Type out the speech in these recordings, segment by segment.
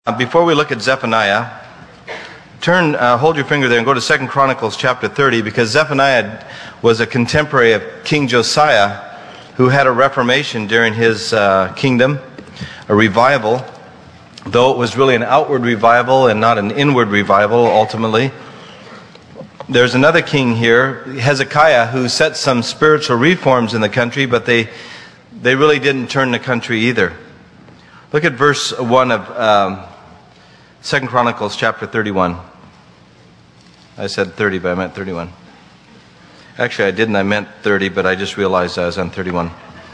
Before we look at Zephaniah, hold your finger there and go to 2 Chronicles chapter 30, because Zephaniah was a contemporary of King Josiah, who had a reformation during his kingdom, a revival, though it was really an outward revival and not an inward revival ultimately. There's another king here, Hezekiah, who set some spiritual reforms in the country, but they really didn't turn the country either. Look at verse 1 of 2 Chronicles chapter 31. I said 30, but I meant 31. Actually, I didn't. I meant 30, but I just realized I was on 31.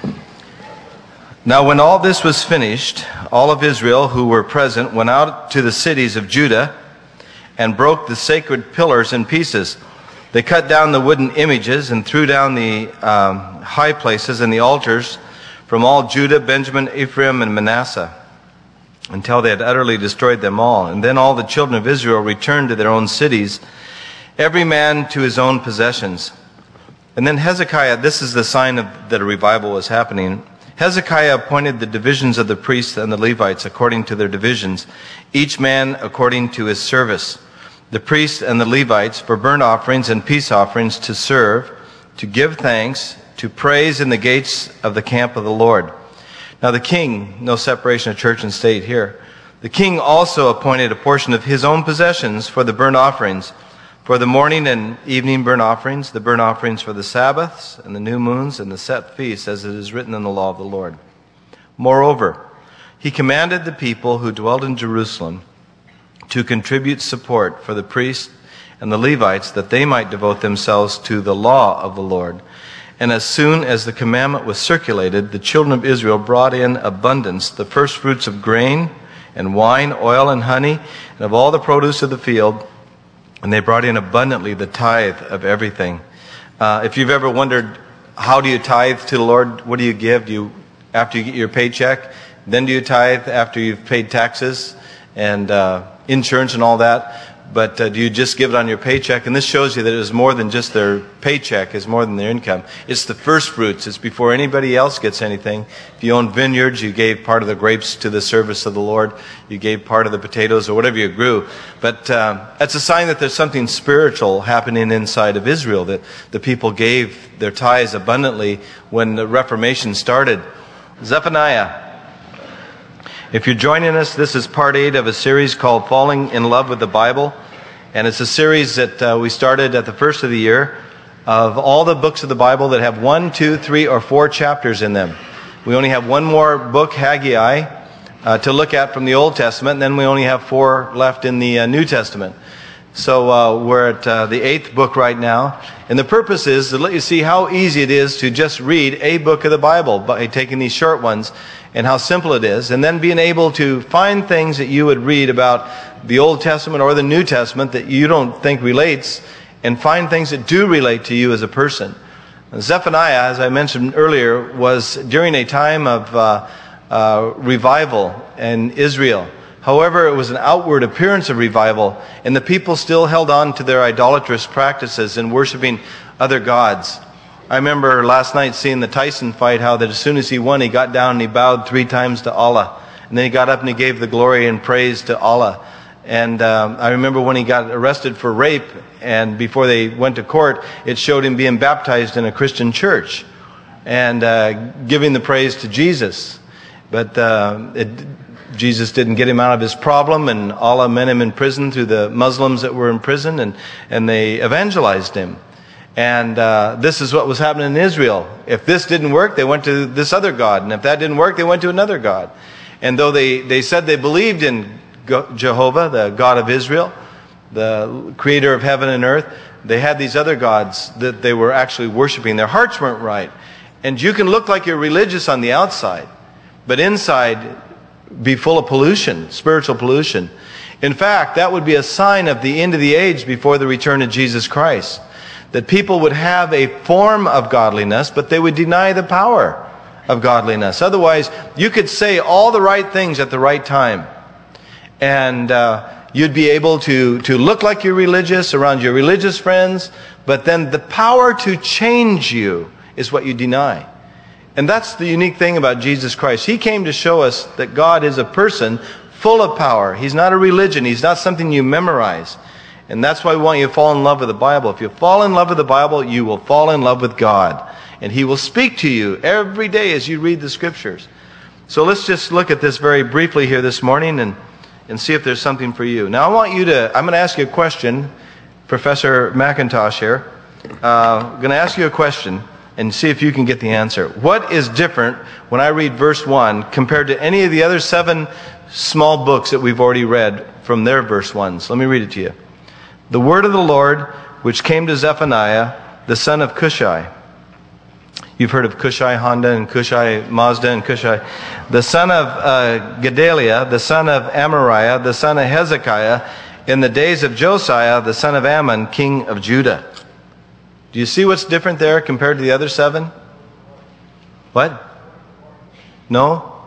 Now, when all this was finished, all of Israel who were present went out to the cities of Judah and broke the sacred pillars in pieces. They cut down the wooden images and threw down the high places and the altars from all Judah, Benjamin, Ephraim, and Manasseh, until they had utterly destroyed them all. And then all the children of Israel returned to their own cities, every man to his own possessions. And then Hezekiah, this is the sign that a revival was happening. Hezekiah appointed the divisions of the priests and the Levites according to their divisions, each man according to his service. The priests and the Levites for burnt offerings and peace offerings to serve, to give thanks, to praise in the gates of the camp of the Lord. Now the king, no separation of church and state here, the king also appointed a portion of his own possessions for the burnt offerings, for the morning and evening burnt offerings, the burnt offerings for the Sabbaths and the new moons and the set feasts, as it is written in the law of the Lord. Moreover, he commanded the people who dwelled in Jerusalem to contribute support for the priests and the Levites, that they might devote themselves to the law of the Lord. And as soon as the commandment was circulated, the children of Israel brought in abundance, the first fruits of grain and wine, oil and honey, and of all the produce of the field. And they brought in abundantly the tithe of everything. If you've ever wondered, how do you tithe to the Lord? What do you give? Do you, after you get your paycheck? Then do you tithe after you've paid taxes and insurance and all that? But do you just give it on your paycheck? And this shows you that it is more than just their paycheck, it's more than their income. It's the first fruits. It's before anybody else gets anything. If you own vineyards, you gave part of the grapes to the service of the Lord. You gave part of the potatoes or whatever you grew. But that's a sign that there's something spiritual happening inside of Israel, that the people gave their tithes abundantly when the Reformation started. Zephaniah. If you're joining us, this is part 8 of a series called Falling in Love with the Bible. And it's a series that we started at the first of the year of all the books of the Bible that have 1, 2, 3, or 4 chapters in them. We only have one more book, Haggai, to look at from the Old Testament, and then we only have 4 left in the New Testament. So we're at the 8th book right now. And the purpose is to let you see how easy it is to just read a book of the Bible by taking these short ones, and how simple it is, and then being able to find things that you would read about the Old Testament or the New Testament that you don't think relates, and find things that do relate to you as a person. Zephaniah, as I mentioned earlier, was during a time of revival in Israel. However, it was an outward appearance of revival, and the people still held on to their idolatrous practices and worshiping other gods. I remember last night seeing the Tyson fight, how that as soon as he won, he got down and he bowed 3 times to Allah. And then he got up and he gave the glory and praise to Allah. And I remember when he got arrested for rape, and before they went to court, it showed him being baptized in a Christian church and giving the praise to Jesus. But Jesus didn't get him out of his problem, and Allah met him in prison through the Muslims that were in prison, and they evangelized him. And this is what was happening in Israel. If this didn't work, they went to this other god. And if that didn't work, they went to another god. And though they said they believed in Jehovah, the God of Israel, the creator of heaven and earth, they had these other gods that they were actually worshiping. Their hearts weren't right. And you can look like you're religious on the outside, but inside be full of pollution, spiritual pollution. In fact, that would be a sign of the end of the age before the return of Jesus Christ. That people would have a form of godliness, but they would deny the power of godliness. Otherwise, you could say all the right things at the right time, and you'd be able to look like you're religious around your religious friends, but then the power to change you is what you deny. And that's the unique thing about Jesus Christ. He came to show us that God is a person full of power. He's not a religion. He's not something you memorize. And that's why we want you to fall in love with the Bible. If you fall in love with the Bible, you will fall in love with God. And He will speak to you every day as you read the Scriptures. So let's just look at this very briefly here this morning and see if there's something for you. Now I'm going to ask you a question, Professor McIntosh here. I'm going to ask you a question and see if you can get the answer. What is different when I read verse 1 compared to any of the other 7 small books that we've already read from their verse 1s? Let me read it to you. The word of the Lord, which came to Zephaniah, the son of Cushai. You've heard of Cushai Honda and Cushai Mazda and Cushai. The son of Gedaliah, the son of Amariah, the son of Hezekiah, in the days of Josiah, the son of Ammon, king of Judah. Do you see what's different there compared to the other 7? What? No?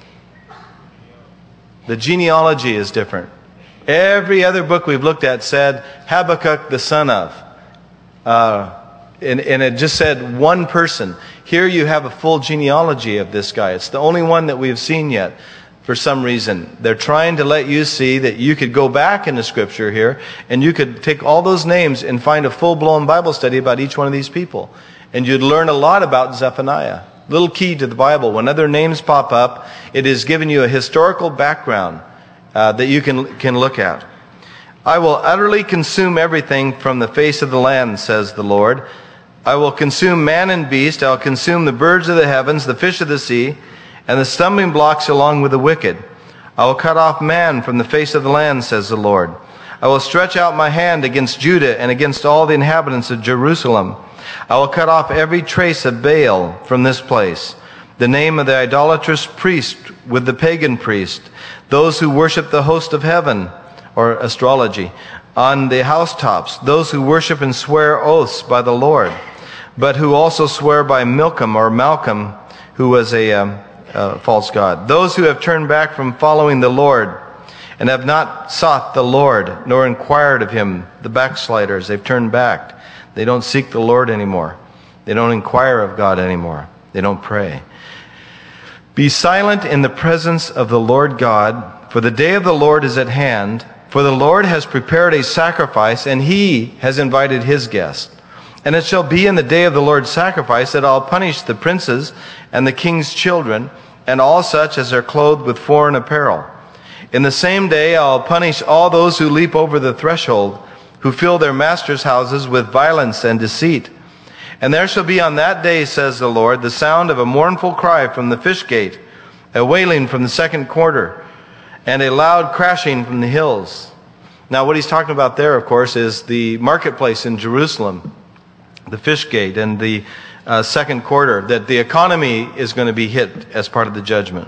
The genealogy is different. Every other book we've looked at said Habakkuk the son of. And it just said one person. Here you have a full genealogy of this guy. It's the only one that we've seen yet for some reason. They're trying to let you see that you could go back into Scripture here and you could take all those names and find a full-blown Bible study about each one of these people. And you'd learn a lot about Zephaniah. Little key to the Bible. When other names pop up, it is giving you a historical background that you can look at. I will utterly consume everything from the face of the land, says the Lord. I will consume man and beast. I will consume the birds of the heavens, the fish of the sea, and the stumbling blocks along with the wicked. I will cut off man from the face of the land, says the Lord. I will stretch out my hand against Judah and against all the inhabitants of Jerusalem. I will cut off every trace of Baal from this place, the name of the idolatrous priest with the pagan priest, those who worship the host of heaven, or astrology, on the housetops, those who worship and swear oaths by the Lord, but who also swear by Milcom or Malcolm, who was a false god. Those who have turned back from following the Lord and have not sought the Lord, nor inquired of Him, the backsliders, they've turned back. They don't seek the Lord anymore. They don't inquire of God anymore. They don't pray. Be silent in the presence of the Lord God, for the day of the Lord is at hand. For the Lord has prepared a sacrifice, and He has invited His guests. And it shall be in the day of the Lord's sacrifice that I'll punish the princes and the king's children, and all such as are clothed with foreign apparel. In the same day I'll punish all those who leap over the threshold, who fill their masters' houses with violence and deceit. And there shall be on that day, says the Lord, the sound of a mournful cry from the fish gate, a wailing from the second quarter, and a loud crashing from the hills. Now what he's talking about there, of course, is the marketplace in Jerusalem, the fish gate, and the second quarter, that the economy is going to be hit as part of the judgment.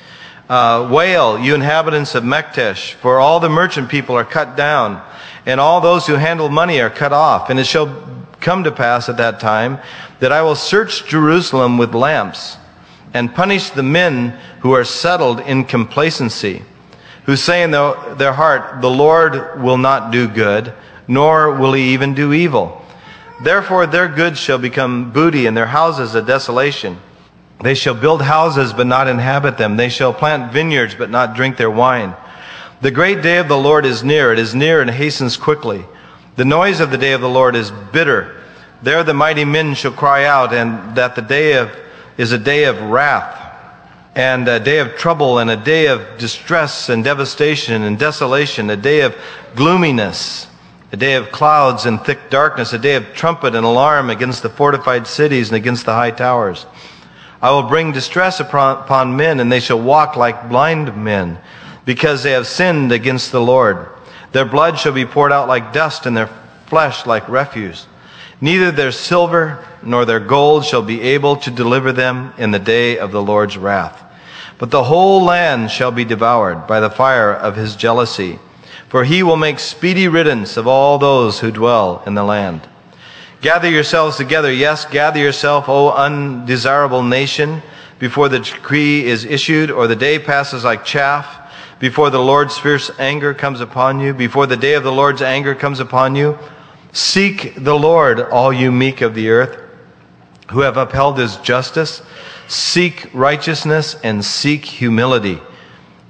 Wail, you inhabitants of Mektesh, for all the merchant people are cut down, and all those who handle money are cut off. And it shall come to pass at that time that I will search Jerusalem with lamps, and punish the men who are settled in complacency, who say in their heart, the Lord will not do good, nor will He even do evil. Therefore their goods shall become booty, and their houses a desolation. They shall build houses, but not inhabit them. They shall plant vineyards, but not drink their wine. The great day of the Lord is near. It is near and hastens quickly. The noise of the day of the Lord is bitter. There the mighty men shall cry out, and that the day is a day of wrath, and a day of trouble, and a day of distress and devastation and desolation, a day of gloominess, a day of clouds and thick darkness, a day of trumpet and alarm against the fortified cities and against the high towers. I will bring distress upon men, and they shall walk like blind men, because they have sinned against the Lord. Their blood shall be poured out like dust, and their flesh like refuse. Neither their silver nor their gold shall be able to deliver them in the day of the Lord's wrath. But the whole land shall be devoured by the fire of His jealousy, for He will make speedy riddance of all those who dwell in the land. Gather yourselves together, yes, gather yourself, O undesirable nation, before the decree is issued, or the day passes like chaff, before the Lord's fierce anger comes upon you, before the day of the Lord's anger comes upon you. Seek the Lord, all you meek of the earth, who have upheld His justice. Seek righteousness and seek humility.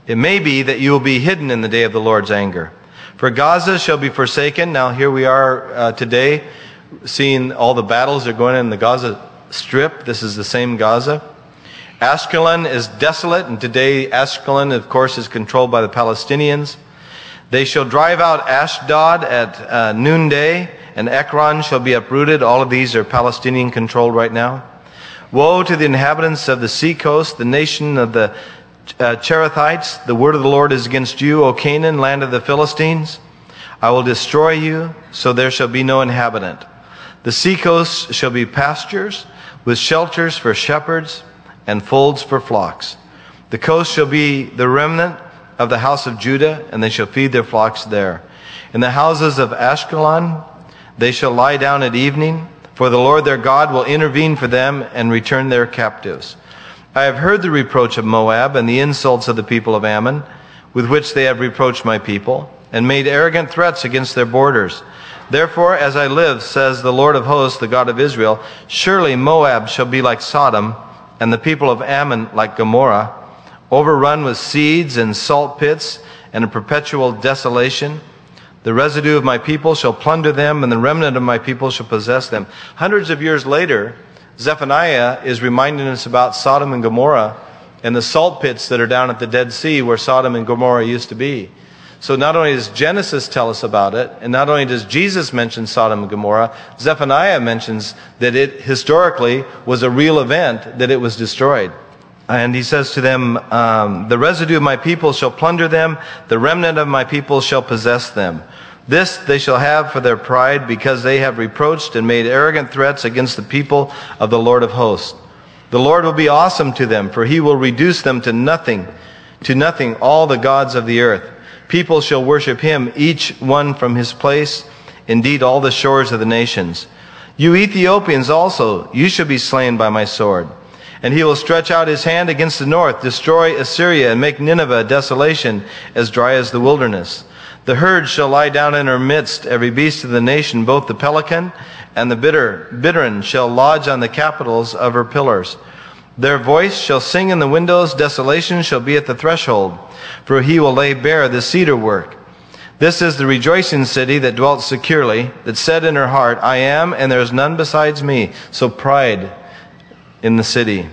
It may be that you will be hidden in the day of the Lord's anger. For Gaza shall be forsaken. Now here we are today, seeing all the battles that are going on in the Gaza Strip. This is the same Gaza. Ashkelon is desolate, and today Ashkelon, of course, is controlled by the Palestinians. They shall drive out Ashdod at noonday, and Ekron shall be uprooted. All of these are Palestinian-controlled right now. Woe to the inhabitants of the seacoast, the nation of the Cherethites. The word of the Lord is against you, O Canaan, land of the Philistines. I will destroy you, so there shall be no inhabitant. The seacoast shall be pastures, with shelters for shepherds, and folds for flocks. The coast shall be the remnant of the house of Judah, and they shall feed their flocks there. In the houses of Ashkelon they shall lie down at evening, for the Lord their God will intervene for them and return their captives. I have heard the reproach of Moab and the insults of the people of Ammon, with which they have reproached my people, and made arrogant threats against their borders. Therefore, as I live, says the Lord of hosts, the God of Israel, surely Moab shall be like Sodom, and the people of Ammon like Gomorrah, overrun with seeds and salt pits, and a perpetual desolation. The residue of my people shall plunder them, and the remnant of my people shall possess them. Hundreds of years later, Zephaniah is reminding us about Sodom and Gomorrah and the salt pits that are down at the Dead Sea where Sodom and Gomorrah used to be. So not only does Genesis tell us about it, and not only does Jesus mention Sodom and Gomorrah, Zephaniah mentions that it historically was a real event, that it was destroyed. And he says to them, the residue of my people shall plunder them, the remnant of my people shall possess them. This they shall have for their pride, because they have reproached and made arrogant threats against the people of the Lord of hosts. The Lord will be awesome to them, for he will reduce them to nothing, all the gods of the earth. People shall worship him, each one from his place, indeed all the shores of the nations. You Ethiopians also, you shall be slain by my sword. And he will stretch out his hand against the north, destroy Assyria, and make Nineveh a desolation, as dry as the wilderness. The herd shall lie down in her midst, every beast of the nation, both the pelican and the bittern shall lodge on the capitals of her pillars. Their voice shall sing in the windows, desolation shall be at the threshold, for he will lay bare the cedar work. This is the rejoicing city that dwelt securely, that said in her heart, I am, and there is none besides me. So pride in the city.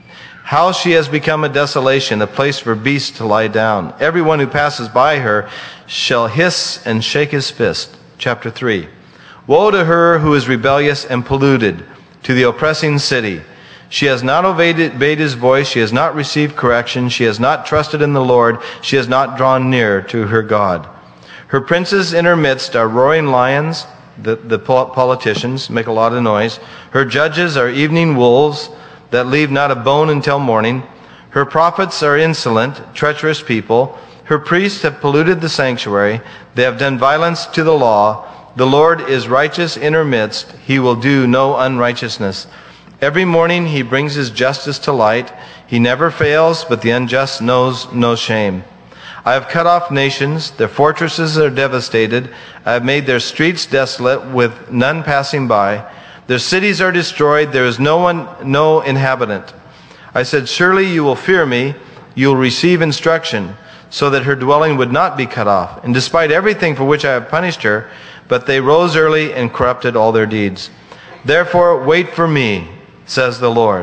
How she has become a desolation, a place for beasts to lie down. Everyone who passes by her shall hiss and shake his fist. Chapter 3. Woe to her who is rebellious and polluted, to the oppressing city. She has not obeyed his voice. She has not received correction. She has not trusted in the Lord. She has not drawn near to her God. Her princes in her midst are roaring lions. The politicians make a lot of noise. Her judges are evening wolves that leave not a bone until morning. Her prophets are insolent, treacherous people. Her priests have polluted the sanctuary. They have done violence to the law. The Lord is righteous in her midst. He will do no unrighteousness. Every morning he brings his justice to light. He never fails, but the unjust knows no shame. I have cut off nations. Their fortresses are devastated. I have made their streets desolate, with none passing by. Their cities are destroyed. There is no inhabitant. I said, surely you will fear me. You will receive instruction, so that her dwelling would not be cut off. And despite everything for which I have punished her, but they rose early and corrupted all their deeds. Therefore, wait for me, says the Lord.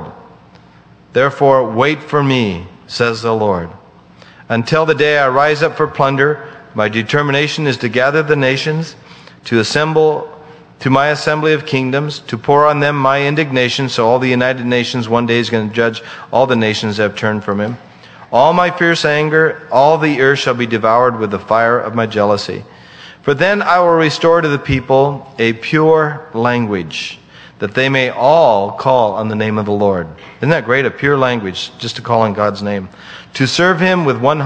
Therefore, wait for me, says the Lord. Until the day I rise up for plunder, my determination is to gather the nations, to assemble to my assembly of kingdoms, to pour on them my indignation. So all the United Nations one day is going to judge all the nations that have turned from him. All my fierce anger, all the earth shall be devoured with the fire of my jealousy. For then I will restore to the people a pure language, that they may all call on the name of the Lord. Isn't that great? A pure language, just to call on God's name. To serve him with one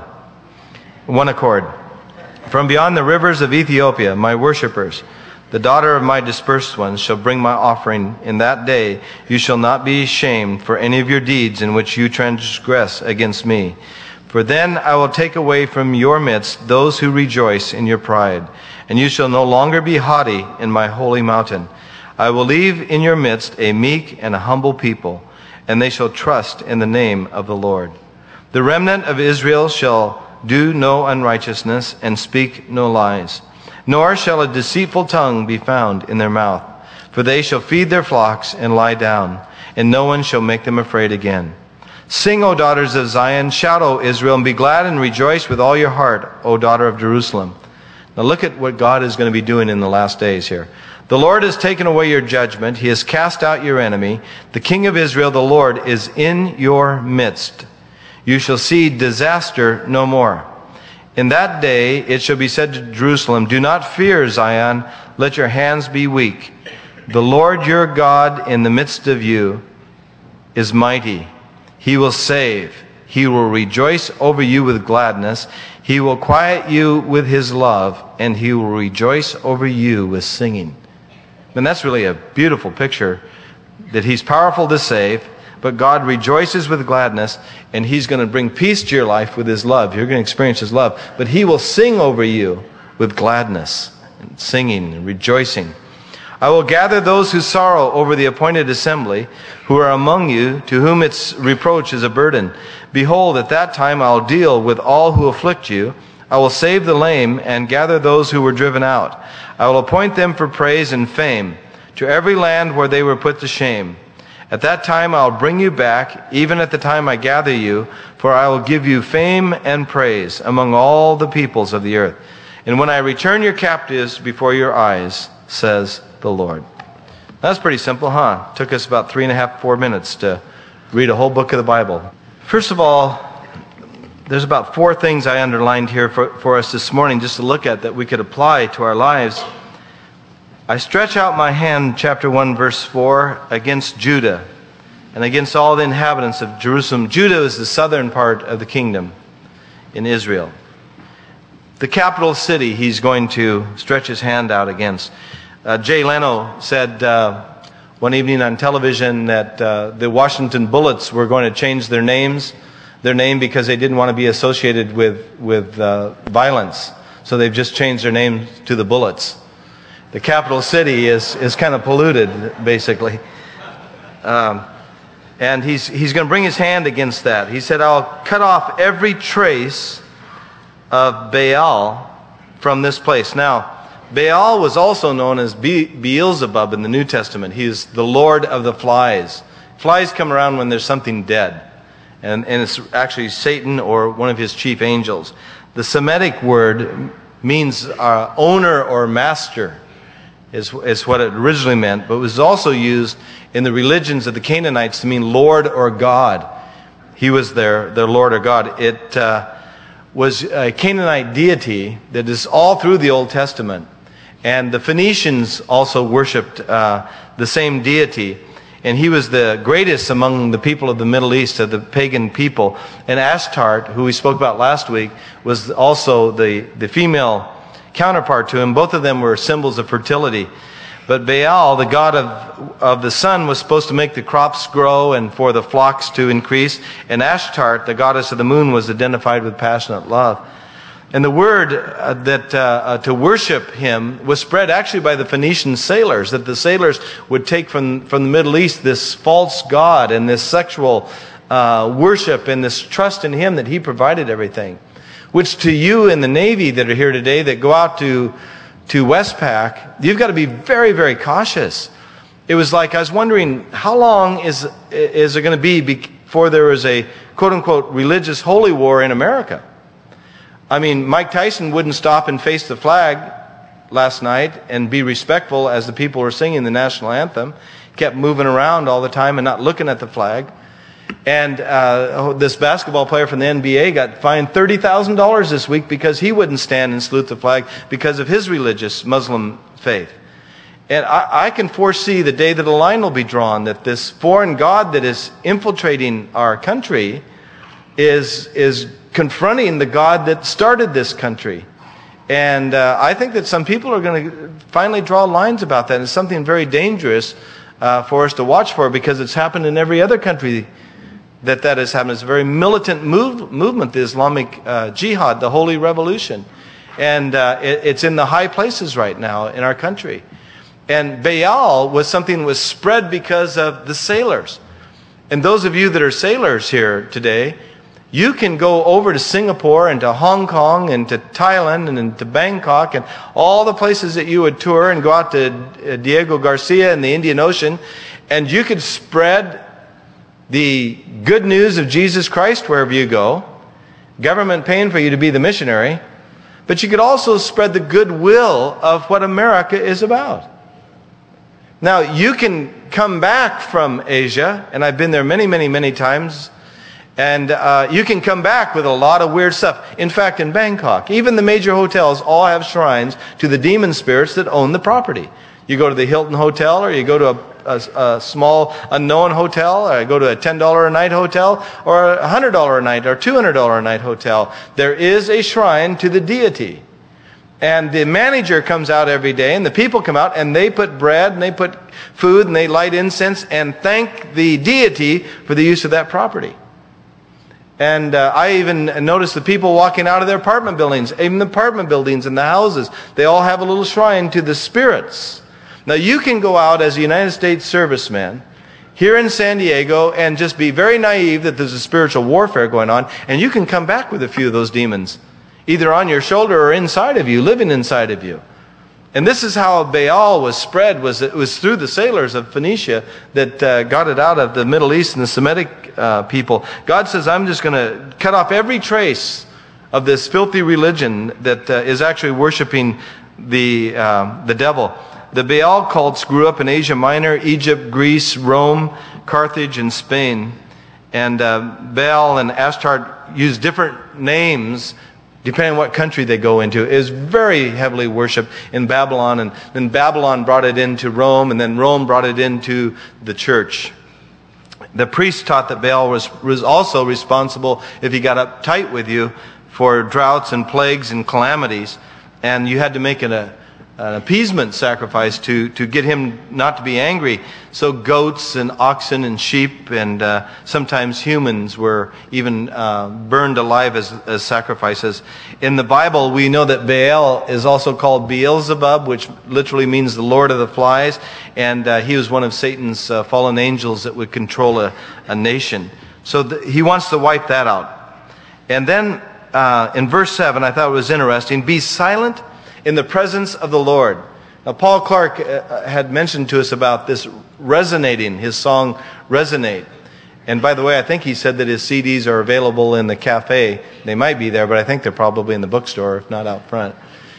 accord. From beyond the rivers of Ethiopia, my worshippers, the daughter of my dispersed ones, shall bring my offering. In that day you shall not be ashamed for any of your deeds in which you transgress against me. For then I will take away from your midst those who rejoice in your pride, and you shall no longer be haughty in my holy mountain. I will leave in your midst a meek and a humble people, and they shall trust in the name of the Lord. The remnant of Israel shall do no unrighteousness and speak no lies, nor shall a deceitful tongue be found in their mouth. For they shall feed their flocks and lie down, and no one shall make them afraid again. Sing, O daughters of Zion, shout, O Israel, and be glad and rejoice with all your heart, O daughter of Jerusalem. Now look at what God is going to be doing in the last days here. The Lord has taken away your judgment. He has cast out your enemy. The King of Israel, the Lord, is in your midst. You shall see disaster no more. In that day it shall be said to Jerusalem, do not fear, Zion. Let your hands be weak. The Lord your God in the midst of you is mighty. He will save. He will rejoice over you with gladness. He will quiet you with his love, and he will rejoice over you with singing. And that's really a beautiful picture, that he's powerful to save, but God rejoices with gladness, and he's going to bring peace to your life with his love. You're going to experience his love, but he will sing over you with gladness, and singing and rejoicing. I will gather those who sorrow over the appointed assembly, who are among you, to whom its reproach is a burden. Behold, at that time I'll deal with all who afflict you. I will save the lame and gather those who were driven out. I will appoint them for praise and fame to every land where they were put to shame. At that time I'll bring you back, even at the time I gather you, for I will give you fame and praise among all the peoples of the earth. And when I return your captives before your eyes, says the Lord. That's pretty simple, huh? Took us about 3.5, 4 minutes to read a whole book of the Bible. First of all, there's about 4 things I underlined here for us this morning just to look at that we could apply to our lives. I stretch out my hand, chapter 1, verse 4, against Judah and against all the inhabitants of Jerusalem. Judah is the southern part of the kingdom in Israel. The capital city he's going to stretch his hand out against. Jay Leno said one evening on television that the Washington Bullets were going to change their name because they didn't want to be associated with violence. So they've just changed their name to the Bullets. The capital city is kind of polluted, basically. And he's going to bring his hand against that. He said, I'll cut off every trace of Baal from this place. Now, Baal was also known as Beelzebub in the New Testament. He is the Lord of the flies. Flies come around when there's something dead. And it's actually Satan or one of his chief angels. The Semitic word means owner or master is what it originally meant, but it was also used in the religions of the Canaanites to mean Lord or God. He was their Lord or God. It was a Canaanite deity that is all through the Old Testament. And the Phoenicians also worshipped the same deity. And he was the greatest among the people of the Middle East, of the pagan people. And Ashtart, who we spoke about last week, was also the female counterpart to him. Both of them were symbols of fertility. But Baal, the god of the sun, was supposed to make the crops grow and for the flocks to increase. And Ashtart, the goddess of the moon, was identified with passionate love. And the word to worship him was spread actually by the Phoenician sailors, that the sailors would take from the Middle East this false god and this sexual worship and this trust in him that he provided everything. Which to you in the Navy that are here today that go out to Westpac, you've got to be very, very cautious. It was like, I was wondering, how long is it going to be before there is a quote-unquote religious holy war in America? I mean, Mike Tyson wouldn't stop and face the flag last night and be respectful as the people were singing the national anthem. Kept moving around all the time and not looking at the flag. And this basketball player from the NBA got fined $30,000 this week because he wouldn't stand and salute the flag because of his religious Muslim faith. And I can foresee the day that a line will be drawn, that this foreign god that is infiltrating our country is confronting the God that started this country. And I think that some people are going to finally draw lines about that. It's something very dangerous for us to watch for, because it's happened in every other country that has happened. It's a very militant movement, the Islamic Jihad, the Holy Revolution. And it's in the high places right now in our country. And Baal was something that was spread because of the sailors. And those of you that are sailors here today, You can go over to Singapore and to Hong Kong and to Thailand and to Bangkok and all the places that you would tour and go out to Diego Garcia in the Indian Ocean, and you could spread the good news of Jesus Christ wherever you go, government paying for you to be the missionary, but you could also spread the goodwill of what America is about. Now, you can come back from Asia, and I've been there many, many, many times, and you can come back with a lot of weird stuff. In fact, in Bangkok, even the major hotels all have shrines to the demon spirits that own the property. You go to the Hilton Hotel, or you go to a small unknown hotel, or you go to a $10 a night hotel, or a $100 a night, or $200 a night hotel. There is a shrine to the deity. And the manager comes out every day, and the people come out, and they put bread, and they put food, and they light incense, and thank the deity for the use of that property. And I even noticed the people walking out of their apartment buildings, even the apartment buildings and the houses, they all have a little shrine to the spirits. Now, you can go out as a United States serviceman here in San Diego and just be very naive that there's a spiritual warfare going on, and you can come back with a few of those demons, either on your shoulder or inside of you, living inside of you. And this is how Baal was spread. It was through the sailors of Phoenicia that got it out of the Middle East and the Semitic people. God says, I'm just going to cut off every trace of this filthy religion that is actually worshiping the devil. The Baal cults grew up in Asia Minor, Egypt, Greece, Rome, Carthage, and Spain. And Baal and Astarte use different names depending on what country they go into. It is very heavily worshipped in Babylon, and then Babylon brought it into Rome, and then Rome brought it into the church. The priest taught that Baal was also responsible, if he got uptight with you, for droughts and plagues and calamities, and you had to make an appeasement sacrifice to get him not to be angry. So goats and oxen and sheep and sometimes humans were even burned alive as sacrifices. In the Bible, we know that Baal is also called Beelzebub, which literally means the Lord of the Flies, and he was one of Satan's fallen angels that would control a nation. So he wants to wipe that out. And then in verse 7, I thought it was interesting, be silent in the presence of the Lord. Now, Paul Clark had mentioned to us about this resonating, his song Resonate. And by the way, I think he said that his CDs are available in the cafe. They might be there, but I think they're probably in the bookstore, if not out front.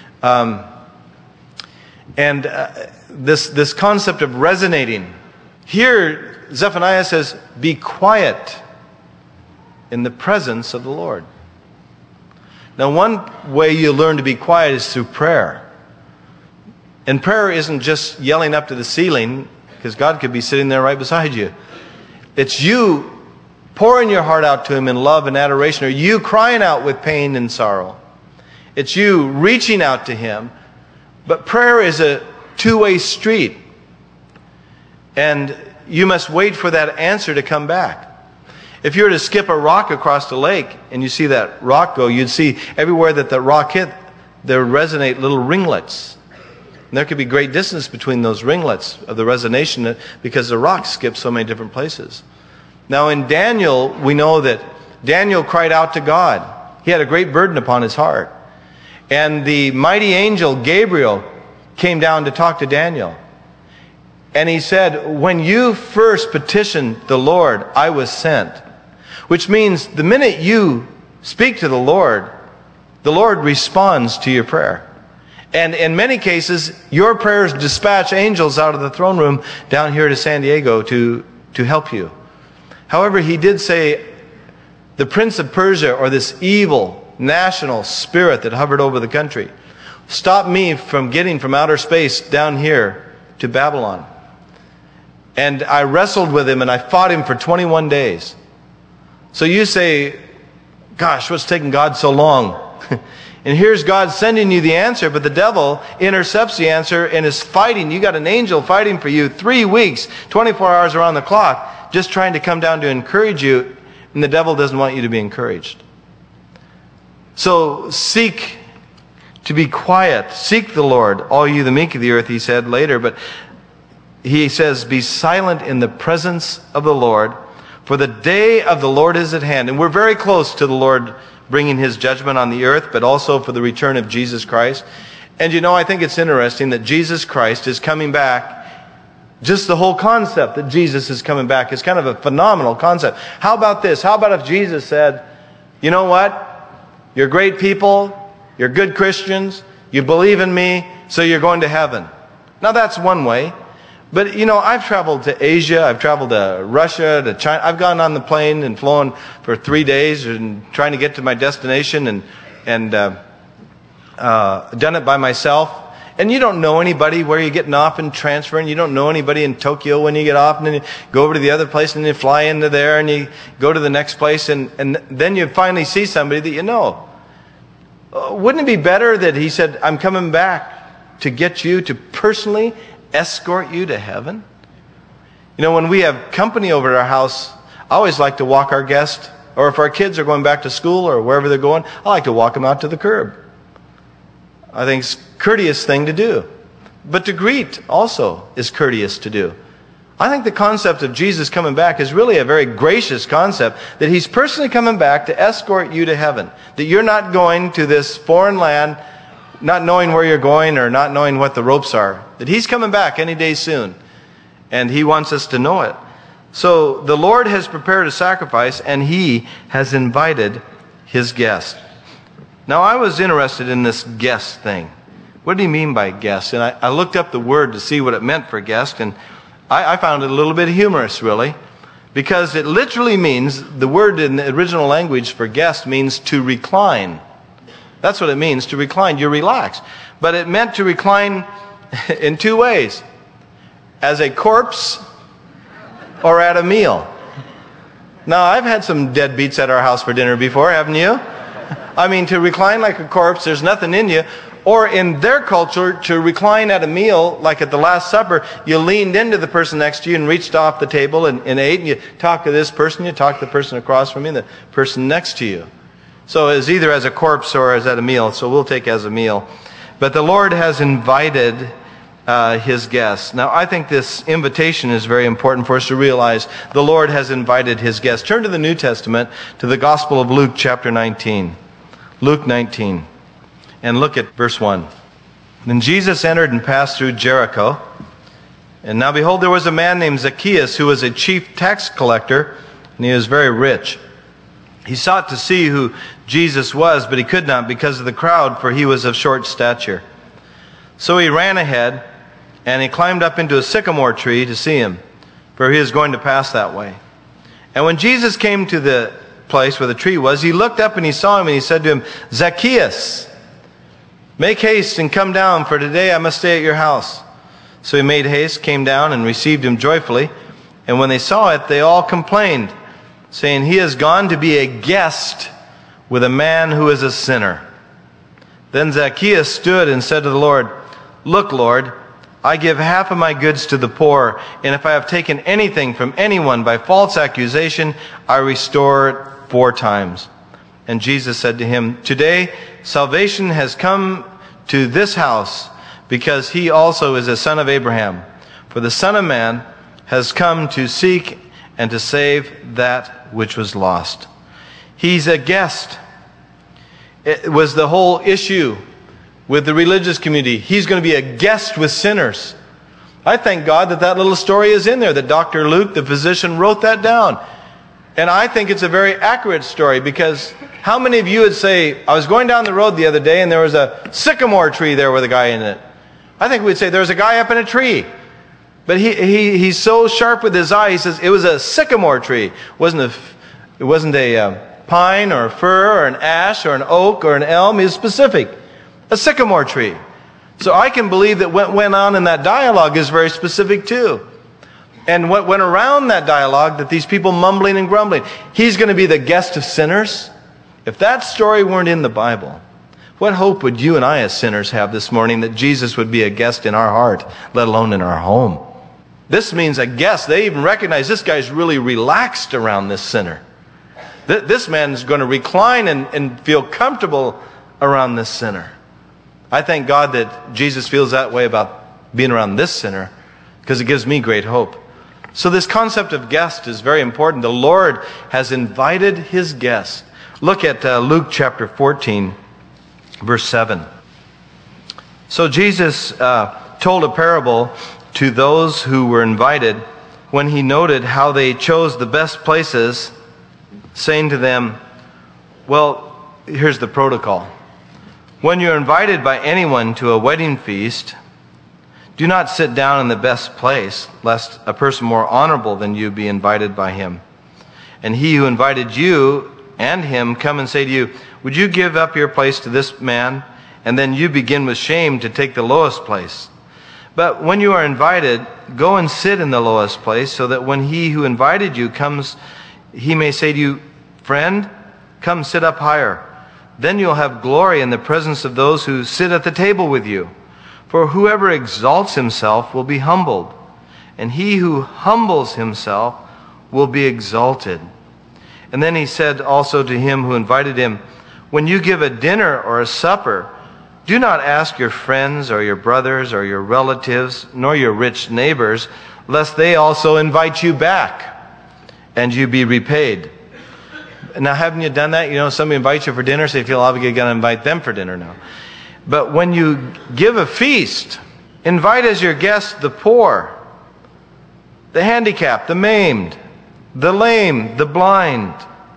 This concept of resonating. Here, Zephaniah says, be quiet in the presence of the Lord. Now, one way you learn to be quiet is through prayer. And prayer isn't just yelling up to the ceiling, because God could be sitting there right beside you. It's you pouring your heart out to Him in love and adoration, or you crying out with pain and sorrow. It's you reaching out to Him. But prayer is a two-way street. And you must wait for that answer to come back. If you were to skip a rock across the lake and you see that rock go, you'd see everywhere that the rock hit, there resonate little ringlets. And there could be great distance between those ringlets of the resonation because the rock skips so many different places. Now in Daniel, we know that Daniel cried out to God. He had a great burden upon his heart. And the mighty angel Gabriel came down to talk to Daniel. And he said, when you first petitioned the Lord, I was sent. Which means the minute you speak to the Lord responds to your prayer. And in many cases, your prayers dispatch angels out of the throne room down here to San Diego to help you. However, he did say, the prince of Persia, or this evil national spirit that hovered over the country, stopped me from getting from outer space down here to Babylon. And I wrestled with him and I fought him for 21 days. So you say, gosh, what's taking God so long? And here's God sending you the answer, but the devil intercepts the answer and is fighting. You got an angel fighting for you 3 weeks, 24 hours around the clock, just trying to come down to encourage you, and the devil doesn't want you to be encouraged. So seek to be quiet. Seek the Lord, all you the meek of the earth, he said later, but he says, be silent in the presence of the Lord, For the day of the Lord is at hand. And we're very close to the Lord bringing his judgment on the earth, but also for the return of Jesus Christ. And I think it's interesting that Jesus Christ is coming back. Just the whole concept that Jesus is coming back is kind of a phenomenal concept. How about this? How about if Jesus said, you know what? You're great people. You're good Christians. You believe in me, so you're going to heaven. Now that's one way. But, I've traveled to Asia. I've traveled to Russia, to China. I've gone on the plane and flown for 3 days and trying to get to my destination and done it by myself. And you don't know anybody where you're getting off and transferring. You don't know anybody in Tokyo when you get off, and then you go over to the other place and you fly into there and you go to the next place, and then you finally see somebody that you know. Wouldn't it be better that he said, I'm coming back to get you, to personally escort you to heaven? When we have company over at our house, I always like to walk our guest, or if our kids are going back to school or wherever they're going, I like to walk them out to the curb. I think it's a courteous thing to do. But to greet also is courteous to do. I think the concept of Jesus coming back is really a very gracious concept, that he's personally coming back to escort you to heaven. That you're not going to this foreign land not knowing where you're going or not knowing what the ropes are. That he's coming back any day soon. And he wants us to know it. So the Lord has prepared a sacrifice, and he has invited his guest. Now, I was interested in this guest thing. What do you mean by guest? And I looked up the word to see what it meant for guest, and I found it a little bit humorous, really, because it literally means, the word in the original language for guest means to recline. That's what it means, to recline. You relax. But it meant to recline in two ways: as a corpse or at a meal. Now, I've had some deadbeats at our house for dinner before, haven't you? I mean, to recline like a corpse, there's nothing in you. Or in their culture, to recline at a meal, like at the Last Supper, you leaned into the person next to you and reached off the table and ate, and you talk to this person, you talk to the person across from you, and the person next to you. So it's either as a corpse or as at a meal, so we'll take as a meal. But the Lord has invited his guests. Now, I think this invitation is very important for us to realize. The Lord has invited his guests. Turn to the New Testament, to the Gospel of Luke, chapter 19. Luke 19. And look at verse 1. Then Jesus entered and passed through Jericho. And now behold, there was a man named Zacchaeus, who was a chief tax collector, and he was very rich. He sought to see who Jesus was, but he could not because of the crowd, for he was of short stature. So he ran ahead, and he climbed up into a sycamore tree to see him, for he was going to pass that way. And when Jesus came to the place where the tree was, he looked up and he saw him, and he said to him, Zacchaeus, make haste and come down, for today I must stay at your house. So he made haste, came down, and received him joyfully. And when they saw it, they all complained, saying, he has gone to be a guest with a man who is a sinner. Then Zacchaeus stood and said to the Lord, look, Lord, I give half of my goods to the poor, and if I have taken anything from anyone by false accusation, I restore it 4 times. And Jesus said to him, today salvation has come to this house, because he also is a son of Abraham. For the Son of Man has come to seek and to save that which was lost. He's a guest. It was the whole issue with the religious community. He's going to be a guest with sinners. I thank God that little story is in there, that Dr. Luke, the physician, wrote that down. And I think it's a very accurate story, because how many of you would say, I was going down the road the other day and there was a sycamore tree there with a guy in it? I think we'd say there's a guy up in a tree. But he's so sharp with his eye, he says it was a sycamore tree. It wasn't a pine or a fir or an ash or an oak or an elm. He was specific. A sycamore tree. So I can believe that what went on in that dialogue is very specific too. And what went around that dialogue, that these people mumbling and grumbling, he's going to be the guest of sinners. If that story weren't in the Bible, what hope would you and I as sinners have this morning that Jesus would be a guest in our heart, let alone in our home? This means a guest. They even recognize this guy's really relaxed around this sinner. This man's going to recline and feel comfortable around this sinner. I thank God that Jesus feels that way about being around this sinner, because it gives me great hope. So this concept of guest is very important. The Lord has invited his guest. Look at Luke chapter 14, verse 7. So Jesus told a parable to those who were invited when he noted how they chose the best places, saying to them, well, here's the protocol. When you're invited by anyone to a wedding feast, do not sit down in the best place, lest a person more honorable than you be invited by him. And he who invited you and him come and say to you, would you give up your place to this man? And then you begin with shame to take the lowest place. But when you are invited, go and sit in the lowest place, so that when he who invited you comes, he may say to you, friend, come sit up higher. Then you'll have glory in the presence of those who sit at the table with you. For whoever exalts himself will be humbled, and he who humbles himself will be exalted. And then he said also to him who invited him, when you give a dinner or a supper, do not ask your friends or your brothers or your relatives, nor your rich neighbors, lest they also invite you back, and you be repaid. Now, haven't you done that? You know, somebody invites you for dinner, so you feel obligated, you're going to invite them for dinner now. But when you give a feast, invite as your guests the poor, the handicapped, the maimed, the lame, the blind.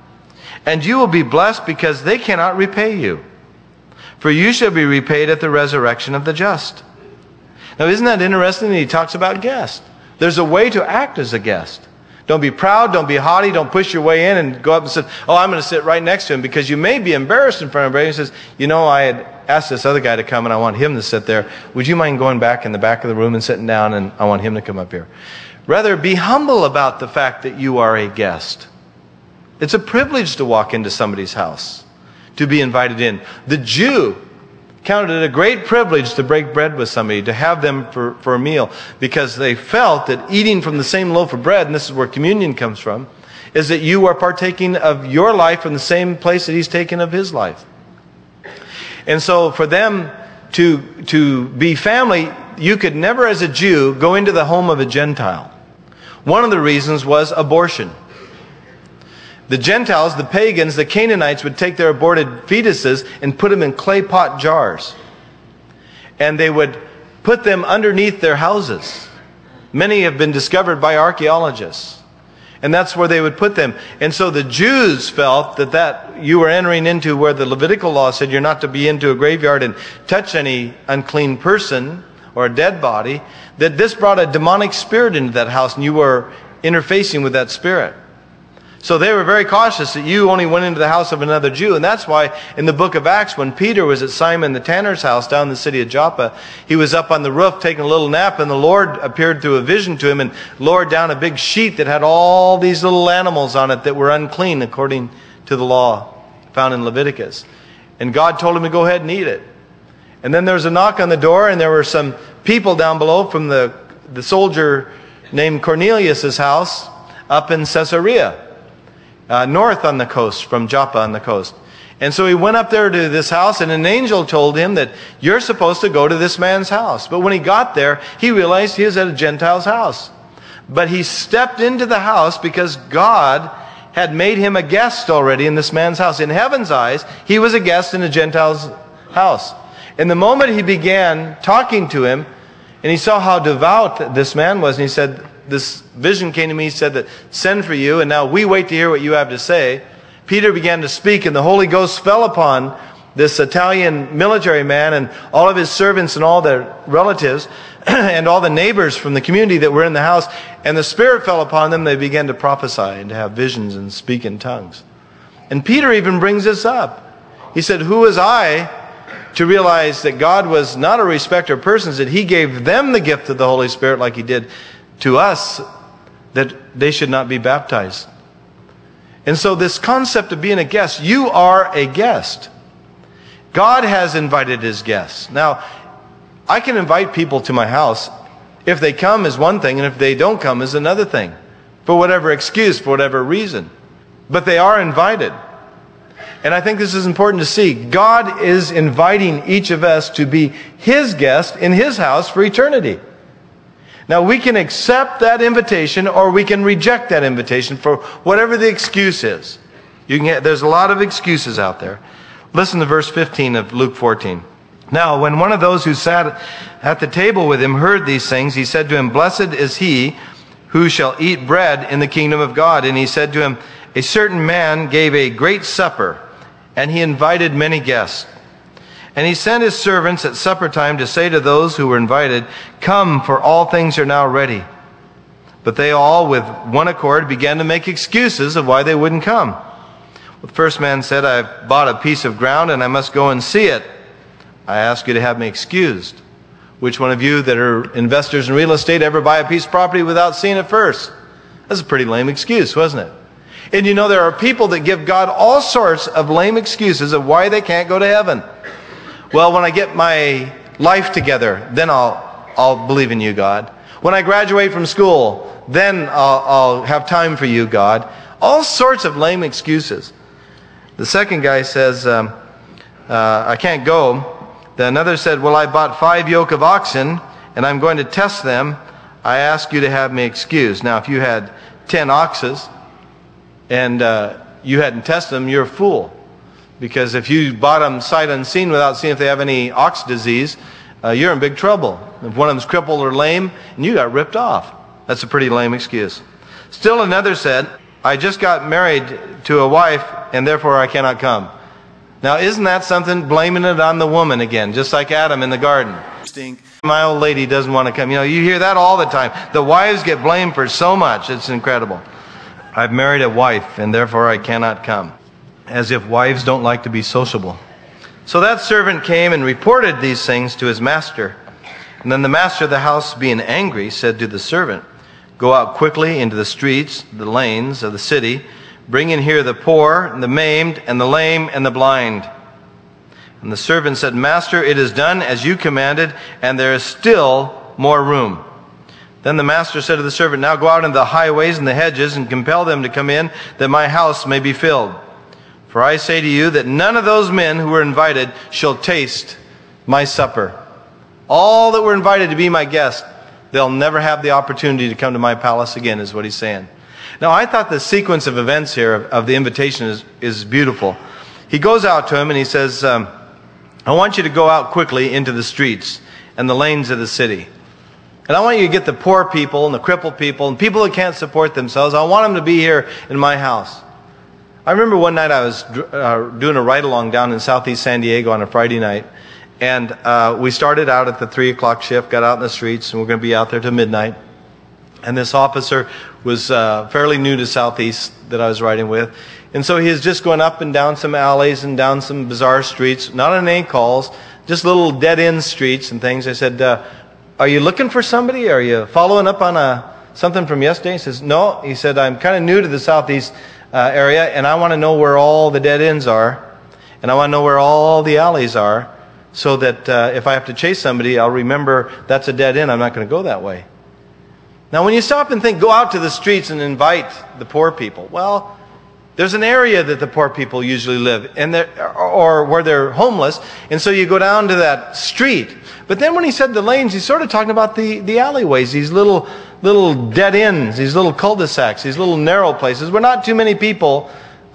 And you will be blessed because they cannot repay you. For you shall be repaid at the resurrection of the just. Now, isn't that interesting that he talks about guests? There's a way to act as a guest. Don't be proud, don't be haughty, don't push your way in and go up and say, oh, I'm going to sit right next to him, because you may be embarrassed in front of everybody. He says, you know, I had asked this other guy to come and I want him to sit there. Would you mind going back in the back of the room and sitting down, and I want him to come up here? Rather, be humble about the fact that you are a guest. It's a privilege to walk into somebody's house, to be invited in. The Jew counted it a great privilege to break bread with somebody, to have them for a meal, because they felt that eating from the same loaf of bread, and this is where communion comes from, is that you are partaking of your life from the same place that he's taken of his life. And so for them to be family, you could never as a Jew go into the home of a Gentile. One of the reasons was abortion. The Gentiles, the pagans, the Canaanites would take their aborted fetuses and put them in clay pot jars. And they would put them underneath their houses. Many have been discovered by archaeologists. And that's where they would put them. And so the Jews felt that you were entering into where the Levitical law said you're not to be into a graveyard and touch any unclean person or a dead body, that this brought a demonic spirit into that house, and you were interfacing with that spirit. So they were very cautious that you only went into the house of another Jew. And that's why in the book of Acts, when Peter was at Simon the tanner's house down in the city of Joppa, he was up on the roof taking a little nap, and the Lord appeared through a vision to him and lowered down a big sheet that had all these little animals on it that were unclean according to the law found in Leviticus. And God told him to go ahead and eat it. And then there was a knock on the door, and there were some people down below from the soldier named Cornelius' house up in Caesarea. North on the coast, from Joppa on the coast. And so he went up there to this house, and an angel told him that you're supposed to go to this man's house. But when he got there, he realized he was at a Gentile's house. But he stepped into the house because God had made him a guest already in this man's house. In heaven's eyes, he was a guest in a Gentile's house. And the moment he began talking to him, and he saw how devout this man was, and he said, this vision came to me, said that send for you, and now we wait to hear what you have to say. Peter began to speak, and the Holy Ghost fell upon this Italian military man and all of his servants and all their relatives and all the neighbors from the community that were in the house. And the Spirit fell upon them. They began to prophesy and to have visions and speak in tongues. And Peter even brings this up. He said, who was I to realize that God was not a respecter of persons, that he gave them the gift of the Holy Spirit like he did to us, that they should not be baptized. And so this concept of being a guest, you are a guest. God has invited his guests. Now, I can invite people to my house. If they come is one thing, and if they don't come is another thing. For whatever excuse, for whatever reason. But they are invited. And I think this is important to see. God is inviting each of us to be his guest in his house for eternity. Now, we can accept that invitation or we can reject that invitation for whatever the excuse is. There's a lot of excuses out there. Listen to verse 15 of Luke 14. Now, when one of those who sat at the table with him heard these things, he said to him, "Blessed is he who shall eat bread in the kingdom of God." And he said to him, "A certain man gave a great supper, and he invited many guests. And he sent his servants at supper time to say to those who were invited, 'Come, for all things are now ready.' But they all, with one accord, began to make excuses of why they wouldn't come. Well, the first man said, 'I've bought a piece of ground, and I must go and see it. I ask you to have me excused.' Which one of you that are investors in real estate ever buy a piece of property without seeing it first?" That's a pretty lame excuse, wasn't it? And you know, there are people that give God all sorts of lame excuses of why they can't go to heaven. "Well, when I get my life together, then I'll believe in you, God. When I graduate from school, then I'll have time for you, God." All sorts of lame excuses. The second guy says, "I can't go." Another said, "Well, I bought 5 yoke of oxen, and I'm going to test them. I ask you to have me excused." Now, if you had 10 oxes, and you hadn't tested them, you're a fool. Because if you bought them sight unseen without seeing if they have any ox disease, you're in big trouble. If one of them's crippled or lame, and you got ripped off. That's a pretty lame excuse. Still another said, "I just got married to a wife, and therefore I cannot come." Now, isn't that something? Blaming it on the woman again, just like Adam in the garden. "My old lady doesn't want to come." You know, you hear that all the time. The wives get blamed for so much. It's incredible. "I've married a wife, and therefore I cannot come." As if wives don't like to be sociable. So that servant came and reported these things to his master. And then the master of the house, being angry, said to the servant, "Go out quickly into the streets, the lanes of the city. Bring in here the poor, and the maimed, and the lame, and the blind." And the servant said, "Master, it is done as you commanded, and there is still more room." Then the master said to the servant, "Now go out into the highways and the hedges, and compel them to come in, that my house may be filled. For I say to you that none of those men who were invited shall taste my supper." All that were invited to be my guest, they'll never have the opportunity to come to my palace again, is what he's saying. Now, I thought the sequence of events here of the invitation is beautiful. He goes out to him and he says, "I want you to go out quickly into the streets and the lanes of the city. And I want you to get the poor people and the crippled people and people that can't support themselves. I want them to be here in my house." I remember one night I was doing a ride-along down in southeast San Diego on a Friday night. And we started out at the 3 o'clock shift, got out in the streets, and we're going to be out there till midnight. And this officer was fairly new to Southeast that I was riding with. And so he was just going up and down some alleys and down some bizarre streets, not on any calls, just little dead-end streets and things. I said, "Are you looking for somebody? Are you following up on something from yesterday?" He says, "No." He said, "I'm kind of new to the Southeast area, and I want to know where all the dead ends are, and I want to know where all the alleys are, so that if I have to chase somebody, I'll remember that's a dead end. I'm not going to go that way." Now, when you stop and think, go out to the streets and invite the poor people. Well, there's an area that the poor people usually live, or where they're homeless, and so you go down to that street. But then when he said the lanes, he's sort of talking about the alleyways, these little dead ends, these little cul-de-sacs, these little narrow places where not too many people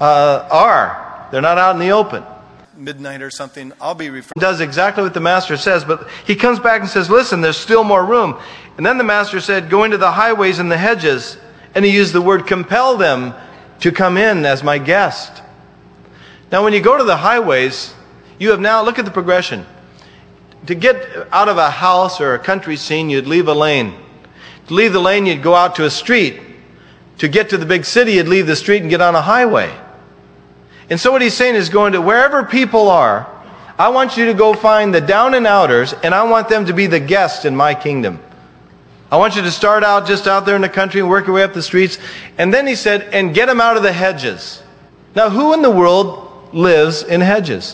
are. They're not out in the open. Midnight or something, I'll be referring. Does exactly what the master says, but he comes back and says, "Listen, there's still more room." And then the master said, "Go into the highways and the hedges," and he used the word compel them to come in as my guest. Now, when you go to the highways, you have now, look at the progression. To get out of a house or a country scene, you'd leave a lane. To leave the lane, you'd go out to a street. To get to the big city, you'd leave the street and get on a highway. And so what he's saying is, going to wherever people are, I want you to go find the down and outers, and I want them to be the guests in my kingdom. I want you to start out just out there in the country and work your way up the streets. And then he said, and get them out of the hedges. Now, who in the world lives in hedges?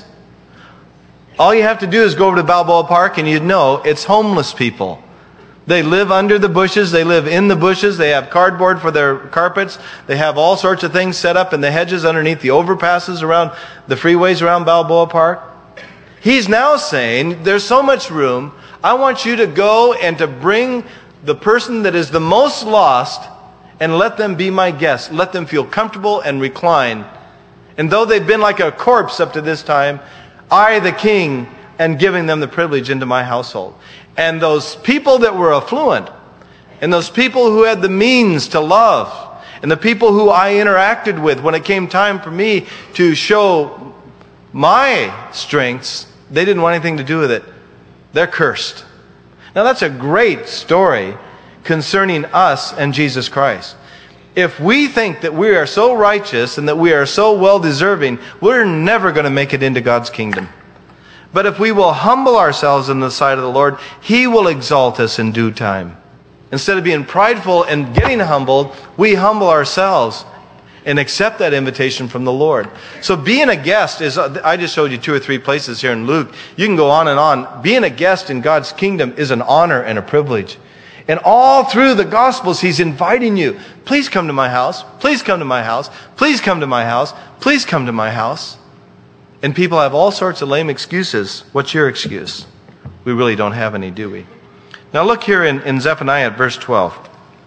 All you have to do is go over to Balboa Park and you'd know it's homeless people. They live under the bushes. They live in the bushes. They have cardboard for their carpets. They have all sorts of things set up in the hedges underneath the overpasses around the freeways around Balboa Park. He's now saying, there's so much room. I want you to go and to bring the person that is the most lost and let them be my guest. Let them feel comfortable and recline. And though they've been like a corpse up to this time, I, the king, am giving them the privilege into my household. And those people that were affluent, and those people who had the means to love, and the people who I interacted with when it came time for me to show my strengths, they didn't want anything to do with it. They're cursed. Now that's a great story concerning us and Jesus Christ. If we think that we are so righteous and that we are so well-deserving, we're never going to make it into God's kingdom. But if we will humble ourselves in the sight of the Lord, He will exalt us in due time. Instead of being prideful and getting humbled, we humble ourselves and accept that invitation from the Lord. So being a guest is, I just showed you 2 or 3 places here in Luke. You can go on and on. Being a guest in God's kingdom is an honor and a privilege. And all through the Gospels, He's inviting you. Please come to my house. Please come to my house. Please come to my house. Please come to my house. And people have all sorts of lame excuses. What's your excuse? We really don't have any, do we? Now look here in Zephaniah at verse 12.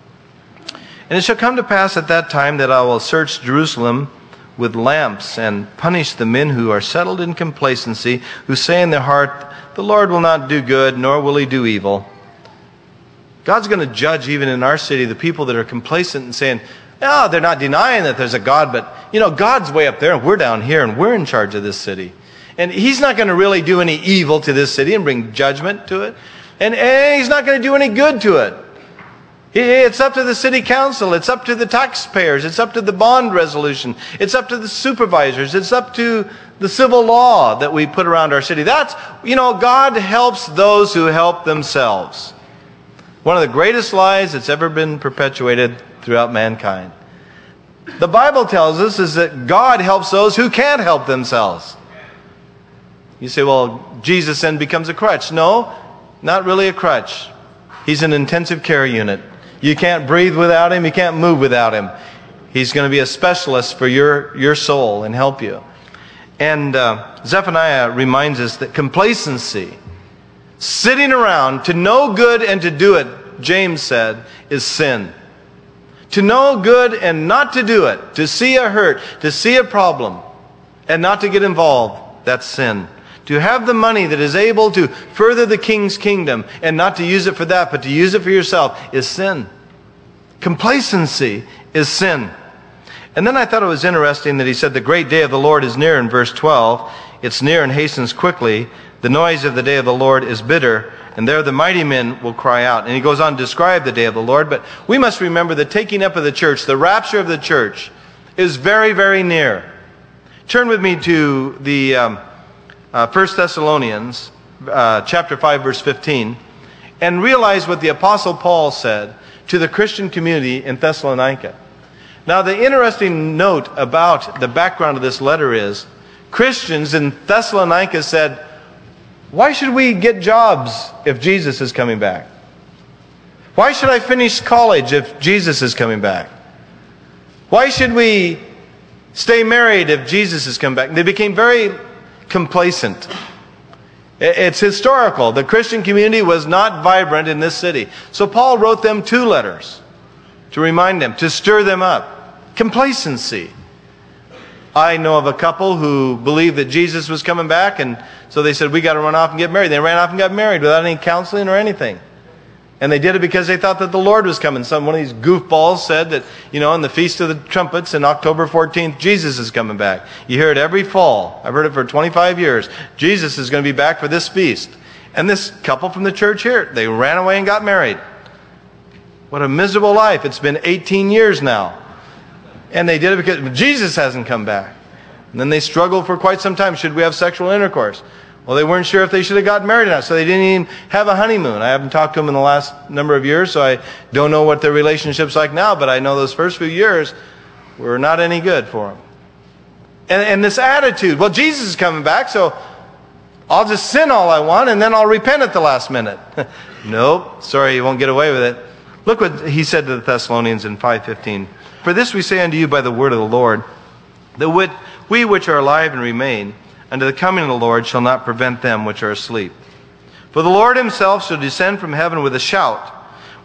And it shall come to pass at that time that I will search Jerusalem with lamps and punish the men who are settled in complacency, who say in their heart, the Lord will not do good, nor will He do evil. God's going to judge even in our city the people that are complacent and saying, oh, they're not denying that there's a God, but God's way up there and we're down here and we're in charge of this city. And He's not going to really do any evil to this city and bring judgment to it. And He's not going to do any good to it. It's up to the city council. It's up to the taxpayers. It's up to the bond resolution. It's up to the supervisors. It's up to the civil law that we put around our city. That's, God helps those who help themselves. One of the greatest lies that's ever been perpetuated throughout mankind. The Bible tells us is that God helps those who can't help themselves. You say, well, Jesus then becomes a crutch. No, not really a crutch. He's an intensive care unit. You can't breathe without Him. You can't move without Him. He's going to be a specialist for your soul and help you. And Zephaniah reminds us that complacency, sitting around to know good and to do it, James said, is sin. To know good and not to do it, to see a hurt, to see a problem, and not to get involved, that's sin. To have the money that is able to further the king's kingdom and not to use it for that, but to use it for yourself, is sin. Complacency is sin. And then I thought it was interesting that he said the great day of the Lord is near in verse 12. It's near and hastens quickly. The noise of the day of the Lord is bitter, and there the mighty men will cry out. And he goes on to describe the day of the Lord, but we must remember the taking up of the church, the rapture of the church, is very, very near. Turn with me to the 1 Thessalonians chapter 5, verse 15, and realize what the Apostle Paul said to the Christian community in Thessalonica. Now, the interesting note about the background of this letter is Christians in Thessalonica said, why should we get jobs if Jesus is coming back? Why should I finish college if Jesus is coming back? Why should we stay married if Jesus is coming back? They became very complacent. It's historical. The Christian community was not vibrant in this city. So Paul wrote them 2 letters to remind them, to stir them up. Complacency. I know of a couple who believed that Jesus was coming back, and so they said, we got to run off and get married. They ran off and got married without any counseling or anything. And they did it because they thought that the Lord was coming. One of these goofballs said that, in the Feast of the Trumpets on October 14th, Jesus is coming back. You hear it every fall. I've heard it for 25 years. Jesus is going to be back for this feast. And this couple from the church here, they ran away and got married. What a miserable life. It's been 18 years now. And they did it because Jesus hasn't come back. And then they struggled for quite some time. Should we have sexual intercourse? Well, they weren't sure if they should have gotten married or not, so they didn't even have a honeymoon. I haven't talked to them in the last number of years, so I don't know what their relationship's like now, but I know those first few years were not any good for them. And this attitude, well, Jesus is coming back, so I'll just sin all I want, and then I'll repent at the last minute. Nope, sorry, you won't get away with it. Look what he said to the Thessalonians in 5:15. For this we say unto you by the word of the Lord, that we which are alive and remain unto the coming of the Lord shall not prevent them which are asleep. For the Lord Himself shall descend from heaven with a shout,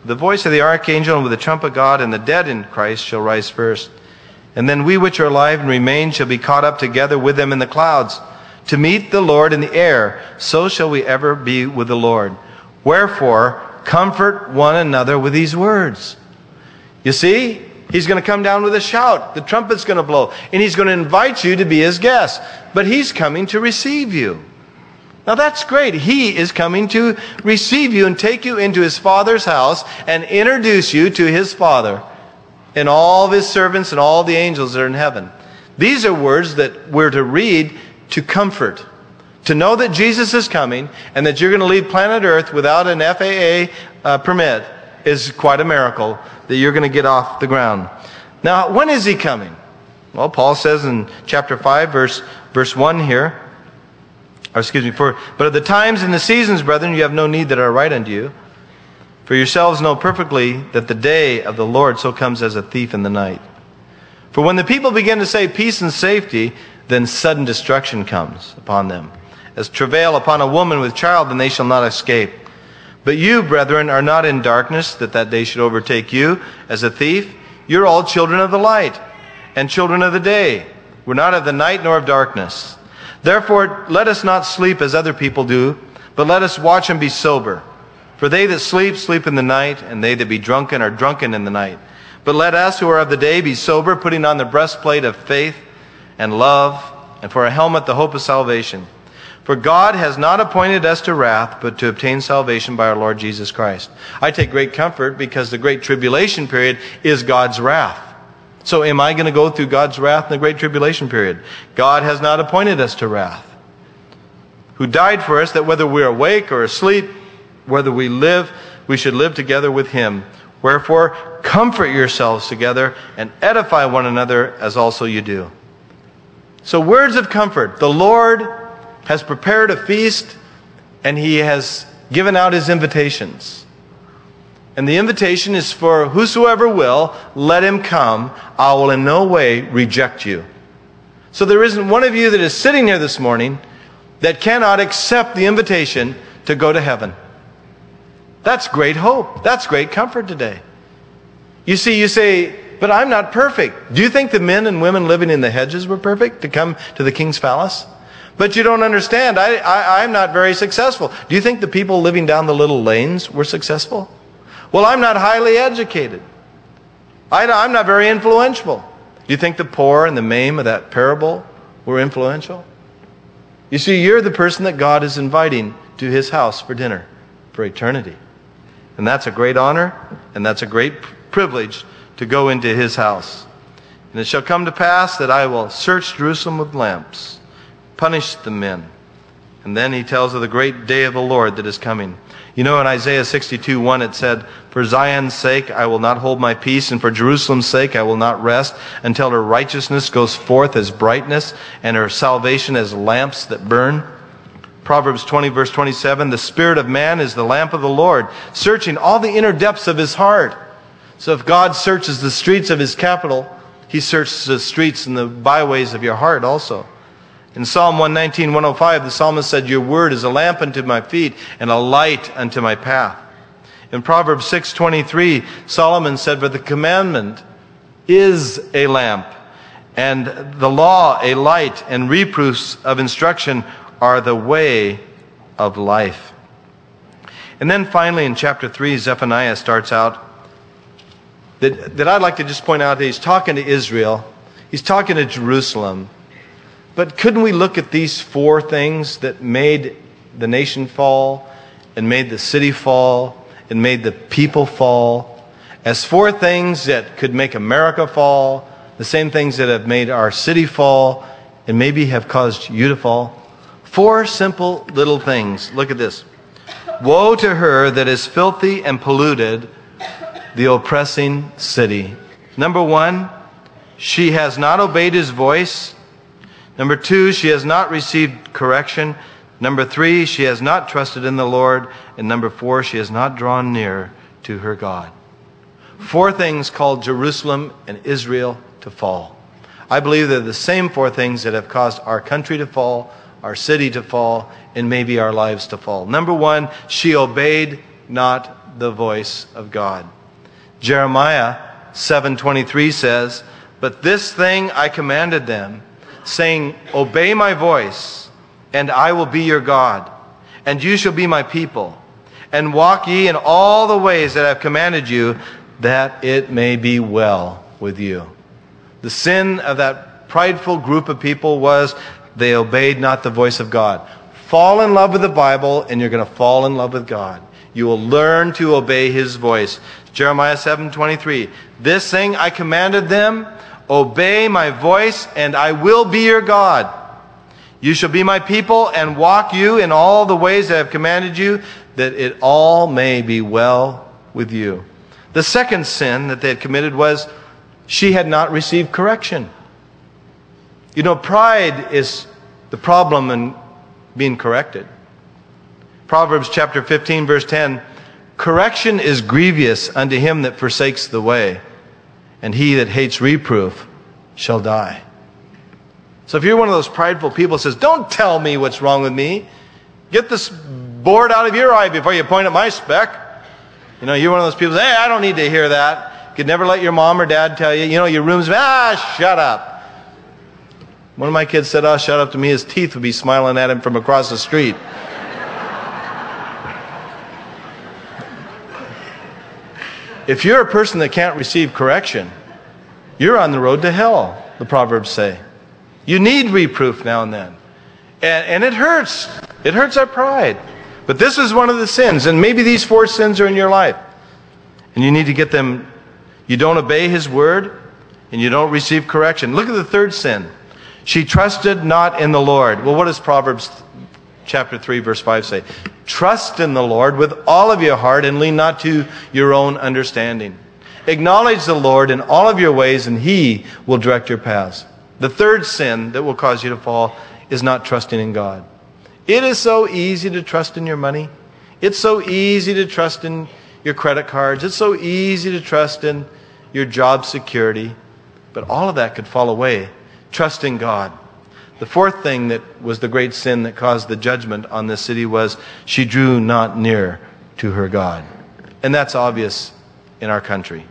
the voice of the archangel and with the trump of God, and the dead in Christ shall rise first. And then we which are alive and remain shall be caught up together with them in the clouds, to meet the Lord in the air. So shall we ever be with the Lord. Wherefore, comfort one another with these words. You see, he's going to come down with a shout. The trumpet's going to blow. And he's going to invite you to be his guest. But he's coming to receive you. Now that's great. He is coming to receive you and take you into his Father's house and introduce you to his Father and all of his servants and all the angels that are in heaven. These are words that we're to read to comfort. To know that Jesus is coming and that you're going to leave planet Earth without an FAA permit is quite a miracle, that you're going to get off the ground. Now, when is he coming? Well, Paul says in chapter 5, verse 1 here, but at the times and the seasons, brethren, you have no need that I write unto you. For yourselves know perfectly that the day of the Lord so comes as a thief in the night. For when the people begin to say peace and safety, then sudden destruction comes upon them. As travail upon a woman with child, then they shall not escape. But you, brethren, are not in darkness, that day should overtake you as a thief. You're all children of the light and children of the day. We're not of the night nor of darkness. Therefore, let us not sleep as other people do, but let us watch and be sober. For they that sleep, sleep in the night, and they that be drunken are drunken in the night. But let us who are of the day be sober, putting on the breastplate of faith and love, and for a helmet the hope of salvation. For God has not appointed us to wrath, but to obtain salvation by our Lord Jesus Christ. I take great comfort because the great tribulation period is God's wrath. So am I going to go through God's wrath in the great tribulation period? God has not appointed us to wrath. Who died for us, that whether we're awake or asleep, whether we live, we should live together with him. Wherefore, comfort yourselves together and edify one another as also you do. So words of comfort. The Lord has prepared a feast and he has given out his invitations. And the invitation is for whosoever will, let him come. I will in no way reject you. So there isn't one of you that is sitting here this morning that cannot accept the invitation to go to heaven. That's great hope. That's great comfort today. You see, you say, but I'm not perfect. Do you think the men and women living in the hedges were perfect to come to the king's palace? But you don't understand. I'm not very successful. Do you think the people living down the little lanes were successful? Well, I'm not highly educated. I'm not very influential. Do you think the poor and the maimed of that parable were influential? You see, you're the person that God is inviting to his house for dinner for eternity. And that's a great honor, and that's a great privilege to go into his house. And it shall come to pass that I will search Jerusalem with lamps, punish the men. And then he tells of the great day of the Lord that is coming. You know, in Isaiah 62:1 it said, for Zion's sake I will not hold my peace, and for Jerusalem's sake I will not rest, until her righteousness goes forth as brightness, and her salvation as lamps that burn. Proverbs 20 verse 27, the spirit of man is the lamp of the Lord, searching all the inner depths of his heart. So if God searches the streets of his capital, he searches the streets and the byways of your heart also. In Psalm 119, 105, the psalmist said, your word is a lamp unto my feet and a light unto my path. In Proverbs 6:23, Solomon said, but the commandment is a lamp, and the law a light, and reproofs of instruction are the way of life. And then finally in chapter 3, Zephaniah starts out that I'd like to just point out that he's talking to Israel. He's talking to Jerusalem. But couldn't we look at these four things that made the nation fall, and made the city fall, and made the people fall, as four things that could make America fall, the same things that have made our city fall, and maybe have caused you to fall? Four simple little things. Look at this. Woe to her that is filthy and polluted, the oppressing city. Number one, she has not obeyed his voice. Number two, she has not received correction. Number three, she has not trusted in the Lord. And number four, she has not drawn near to her God. Four things called Jerusalem and Israel to fall. I believe they're the same four things that have caused our country to fall, our city to fall, and maybe our lives to fall. Number one, she obeyed not the voice of God. Jeremiah 7:23 says, "But this thing I commanded them, saying, Obey my voice, and I will be your God, and you shall be my people. And walk ye in all the ways that I have commanded you, that it may be well with you." The sin of that prideful group of people was they obeyed not the voice of God. Fall in love with the Bible, and you're going to fall in love with God. You will learn to obey His voice. Jeremiah 7:23, "This thing I commanded them, obey my voice, and I will be your God. You shall be my people, and walk you in all the ways that I have commanded you, that it all may be well with you." The second sin that they had committed was she had not received correction. You know, pride is the problem in being corrected. Proverbs chapter 15, verse 10, "Correction is grievous unto him that forsakes the way, and he that hates reproof shall die." So if you're one of those prideful people that says, "Don't tell me what's wrong with me. Get this board out of your eye before you point at my speck." You know, you're one of those people that say, "Hey, I don't need to hear that." You could never let your mom or dad tell you, your room's, shut up. One of my kids said, shut up to me. His teeth would be smiling at him from across the street. If you're a person that can't receive correction, you're on the road to hell, the Proverbs say. You need reproof now and then. And it hurts. It hurts our pride. But this is one of the sins. And maybe these 4 sins are in your life. And you need to get them. You don't obey His word, and you don't receive correction. Look at the third sin. She trusted not in the Lord. Well, what does Proverbs chapter 3, verse 5 say? "Trust in the Lord with all of your heart, and lean not to your own understanding. Acknowledge the Lord in all of your ways, and He will direct your paths." The third sin that will cause you to fall is not trusting in God. It is so easy to trust in your money. It's so easy to trust in your credit cards. It's so easy to trust in your job security. But all of that could fall away. Trust in God. The fourth thing that was the great sin that caused the judgment on this city was she drew not near to her God. And that's obvious in our country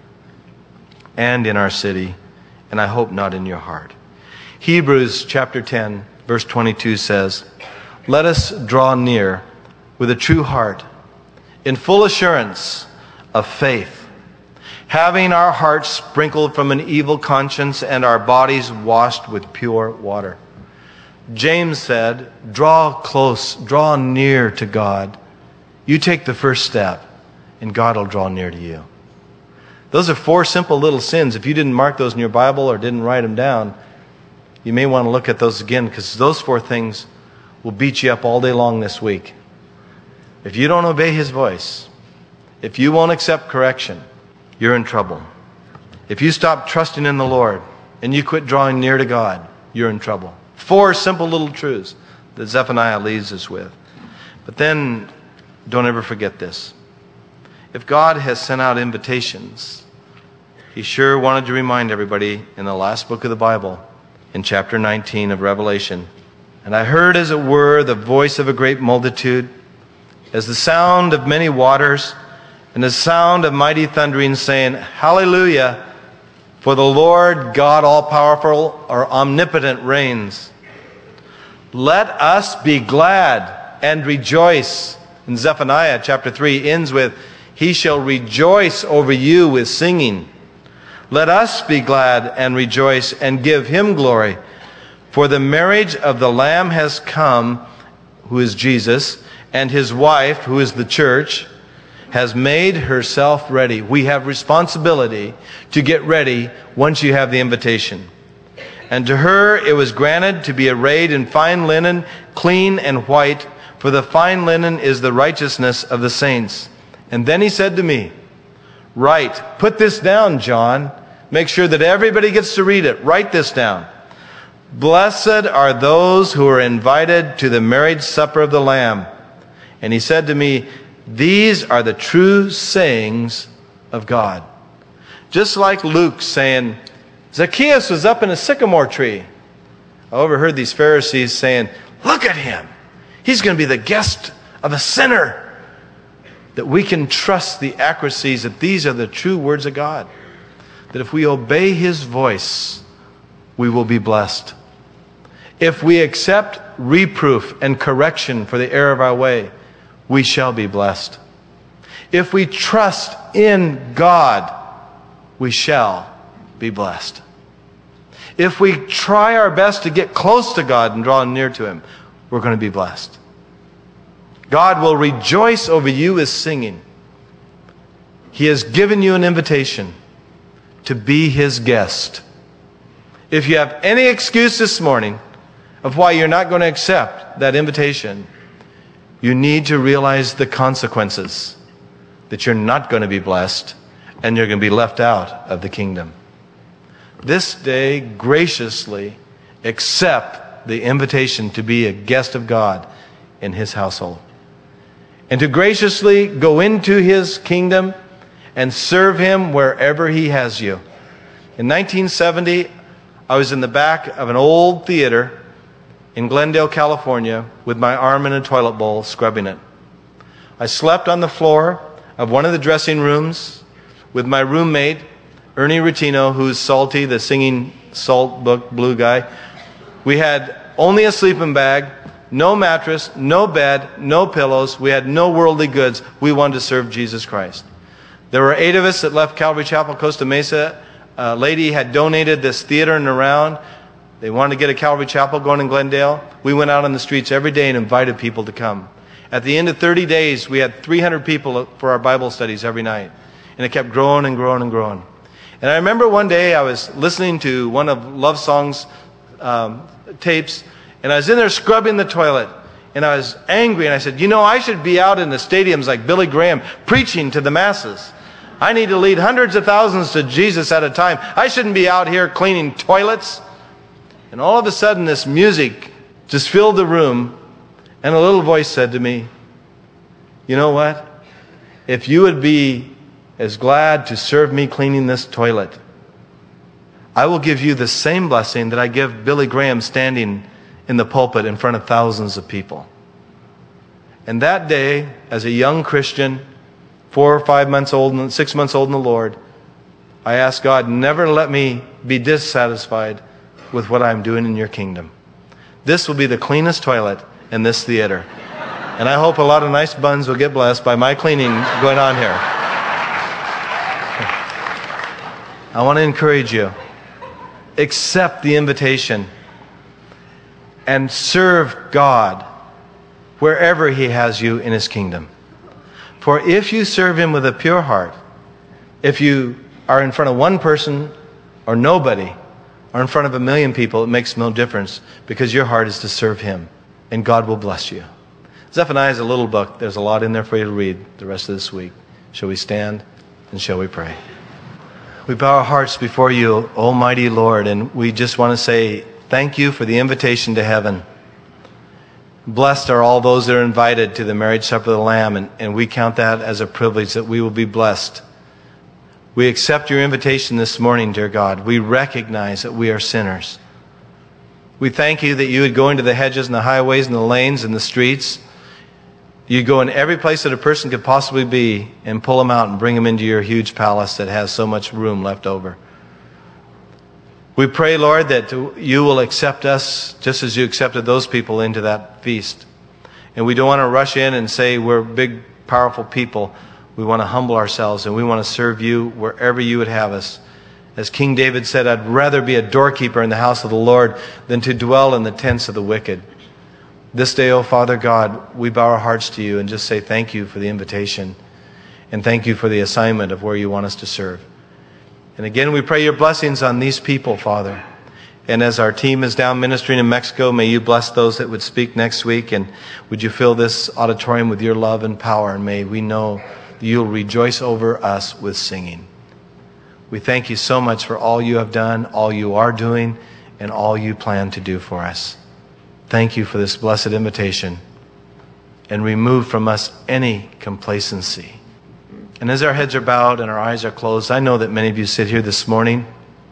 and in our city, and I hope not in your heart. Hebrews chapter 10, verse 22 says, "Let us draw near with a true heart, in full assurance of faith, having our hearts sprinkled from an evil conscience and our bodies washed with pure water." James said, draw close, draw near to God. You take the first step, and God will draw near to you. Those are 4 simple little sins. If you didn't mark those in your Bible or didn't write them down, you may want to look at those again, because those 4 things will beat you up all day long this week. If you don't obey His voice, if you won't accept correction, you're in trouble. If you stop trusting in the Lord and you quit drawing near to God, you're in trouble. 4 simple little truths that Zephaniah leaves us with. But then, don't ever forget this. If God has sent out invitations, He sure wanted to remind everybody in the last book of the Bible, in chapter 19 of Revelation, "And I heard as it were the voice of a great multitude, as the sound of many waters, and the sound of mighty thundering, saying, Hallelujah, for the Lord God all-powerful or omnipotent reigns. Let us be glad and rejoice." And Zephaniah chapter 3 ends with, "He shall rejoice over you with singing. Let us be glad and rejoice and give Him glory. For the marriage of the Lamb has come," who is Jesus, "and His wife, who is the church, has made herself ready." We have responsibility to get ready once you have the invitation. "And to her it was granted to be arrayed in fine linen, clean and white, for the fine linen is the righteousness of the saints." And then He said to me, "Write, put this down, John. Make sure that everybody gets to read it. Write this down. Blessed are those who are invited to the marriage supper of the Lamb." And He said to me, "These are the true sayings of God." Just like Luke saying, Zacchaeus was up in a sycamore tree. I overheard these Pharisees saying, "Look at him. He's going to be the guest of a sinner." that we can trust the accuracies, that these are the true words of God. That if we obey His voice, we will be blessed. If we accept reproof and correction for the error of our way, we shall be blessed. If we trust in God, we shall be blessed. If we try our best to get close to God and draw near to Him, we're going to be blessed. God will rejoice over you as singing. He has given you an invitation to be His guest. If you have any excuse this morning of why you're not going to accept that invitation, you need to realize the consequences, that you're not going to be blessed and you're going to be left out of the kingdom. This day, graciously accept the invitation to be a guest of God in His household, and to graciously go into His kingdom and serve Him wherever He has you. In 1970, I was in the back of an old theater in Glendale, California, with my arm in a toilet bowl, scrubbing it. I slept on the floor of one of the dressing rooms with my roommate, Ernie Rutino, who's Salty, the singing Salt Book Blue guy. We had only a sleeping bag, no mattress, no bed, no pillows. We had no worldly goods. We wanted to serve Jesus Christ. There were 8 of us that left Calvary Chapel, Costa Mesa. A lady had donated this theater and around. They wanted to get a Calvary Chapel going in Glendale. We went out on the streets every day and invited people to come. At the end of 30 days, we had 300 people for our Bible studies every night. And it kept growing and growing and growing. And I remember one day I was listening to one of Love Song's tapes, and I was in there scrubbing the toilet, and I was angry, and I said, I should be out in the stadiums like Billy Graham preaching to the masses. I need to lead hundreds of thousands to Jesus at a time. I shouldn't be out here cleaning toilets. And all of a sudden, this music just filled the room, and a little voice said to me, you know what? If you would be as glad to serve me cleaning this toilet, I will give you the same blessing that I give Billy Graham standing in the pulpit in front of thousands of people. And that day, as a young Christian, 4 or 5 months old, and 6 months old in the Lord, I asked God, never let me be dissatisfied with what I'm doing in your kingdom. This will be the cleanest toilet in this theater. And I hope a lot of nice buns will get blessed by my cleaning going on here. I want to encourage you. Accept the invitation and serve God wherever He has you in His kingdom. For if you serve Him with a pure heart, if you are in front of one person or nobody, or in front of 1 million people, it makes no difference, because your heart is to serve Him, and God will bless you. Zephaniah is a little book. There's a lot in there for you to read the rest of this week. Shall we stand and shall we pray? We bow our hearts before you, Almighty Lord, and we just want to say thank you for the invitation to heaven. Blessed are all those that are invited to the marriage supper of the Lamb, and we count that as a privilege that we will be blessed. We accept your invitation this morning, dear God. We recognize that we are sinners. We thank you that you would go into the hedges and the highways and the lanes and the streets. You'd go in every place that a person could possibly be and pull them out and bring them into your huge palace that has so much room left over. We pray, Lord, that you will accept us just as you accepted those people into that feast. And we don't want to rush in and say we're big, powerful people. We want to humble ourselves, and we want to serve you wherever you would have us. As King David said, I'd rather be a doorkeeper in the house of the Lord than to dwell in the tents of the wicked. This day, O Father God, we bow our hearts to you and just say thank you for the invitation, and thank you for the assignment of where you want us to serve. And again, we pray your blessings on these people, Father. And as our team is down ministering in Mexico, may you bless those that would speak next week, and would you fill this auditorium with your love and power, and may we know that you'll rejoice over us with singing. We thank you so much for all you have done, all you are doing, and all you plan to do for us. Thank you for this blessed invitation, and remove from us any complacency. And as our heads are bowed and our eyes are closed, I know that many of you sit here this morning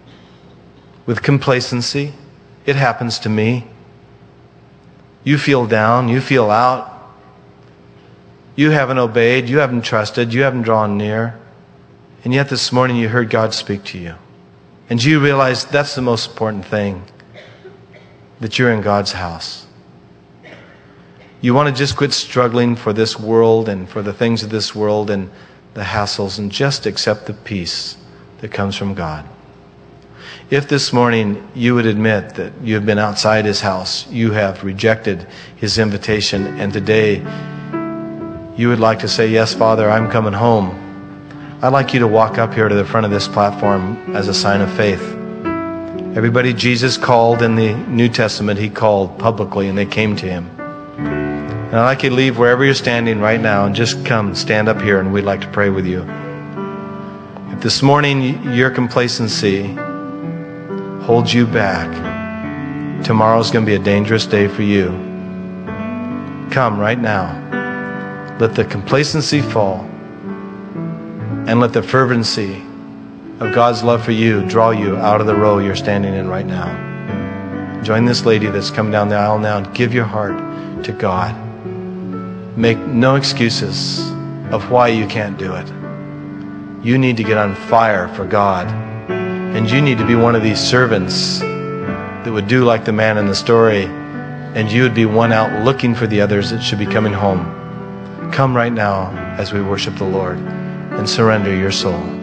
with complacency. It happens to me. You feel down, you feel out. You haven't obeyed, you haven't trusted, you haven't drawn near. And yet this morning you heard God speak to you. And you realize that's the most important thing, that you're in God's house. You want to just quit struggling for this world and for the things of this world and the hassles and just accept the peace that comes from God. If this morning you would admit that you have been outside His house, you have rejected His invitation, and today you would like to say, yes, Father, I'm coming home, I'd like you to walk up here to the front of this platform as a sign of faith. Everybody Jesus called in the New Testament, He called publicly, and they came to Him. And I'd like you to leave wherever you're standing right now and just come stand up here, and we'd like to pray with you. If this morning your complacency holds you back, tomorrow's going to be a dangerous day for you. Come right now. Let the complacency fall, and let the fervency of God's love for you draw you out of the row you're standing in right now. Join this lady that's come down the aisle now and give your heart to God. Make no excuses of why you can't do it. You need to get on fire for God. And you need to be one of these servants that would do like the man in the story, and you would be one out looking for the others that should be coming home. Come right now as we worship the Lord and surrender your soul.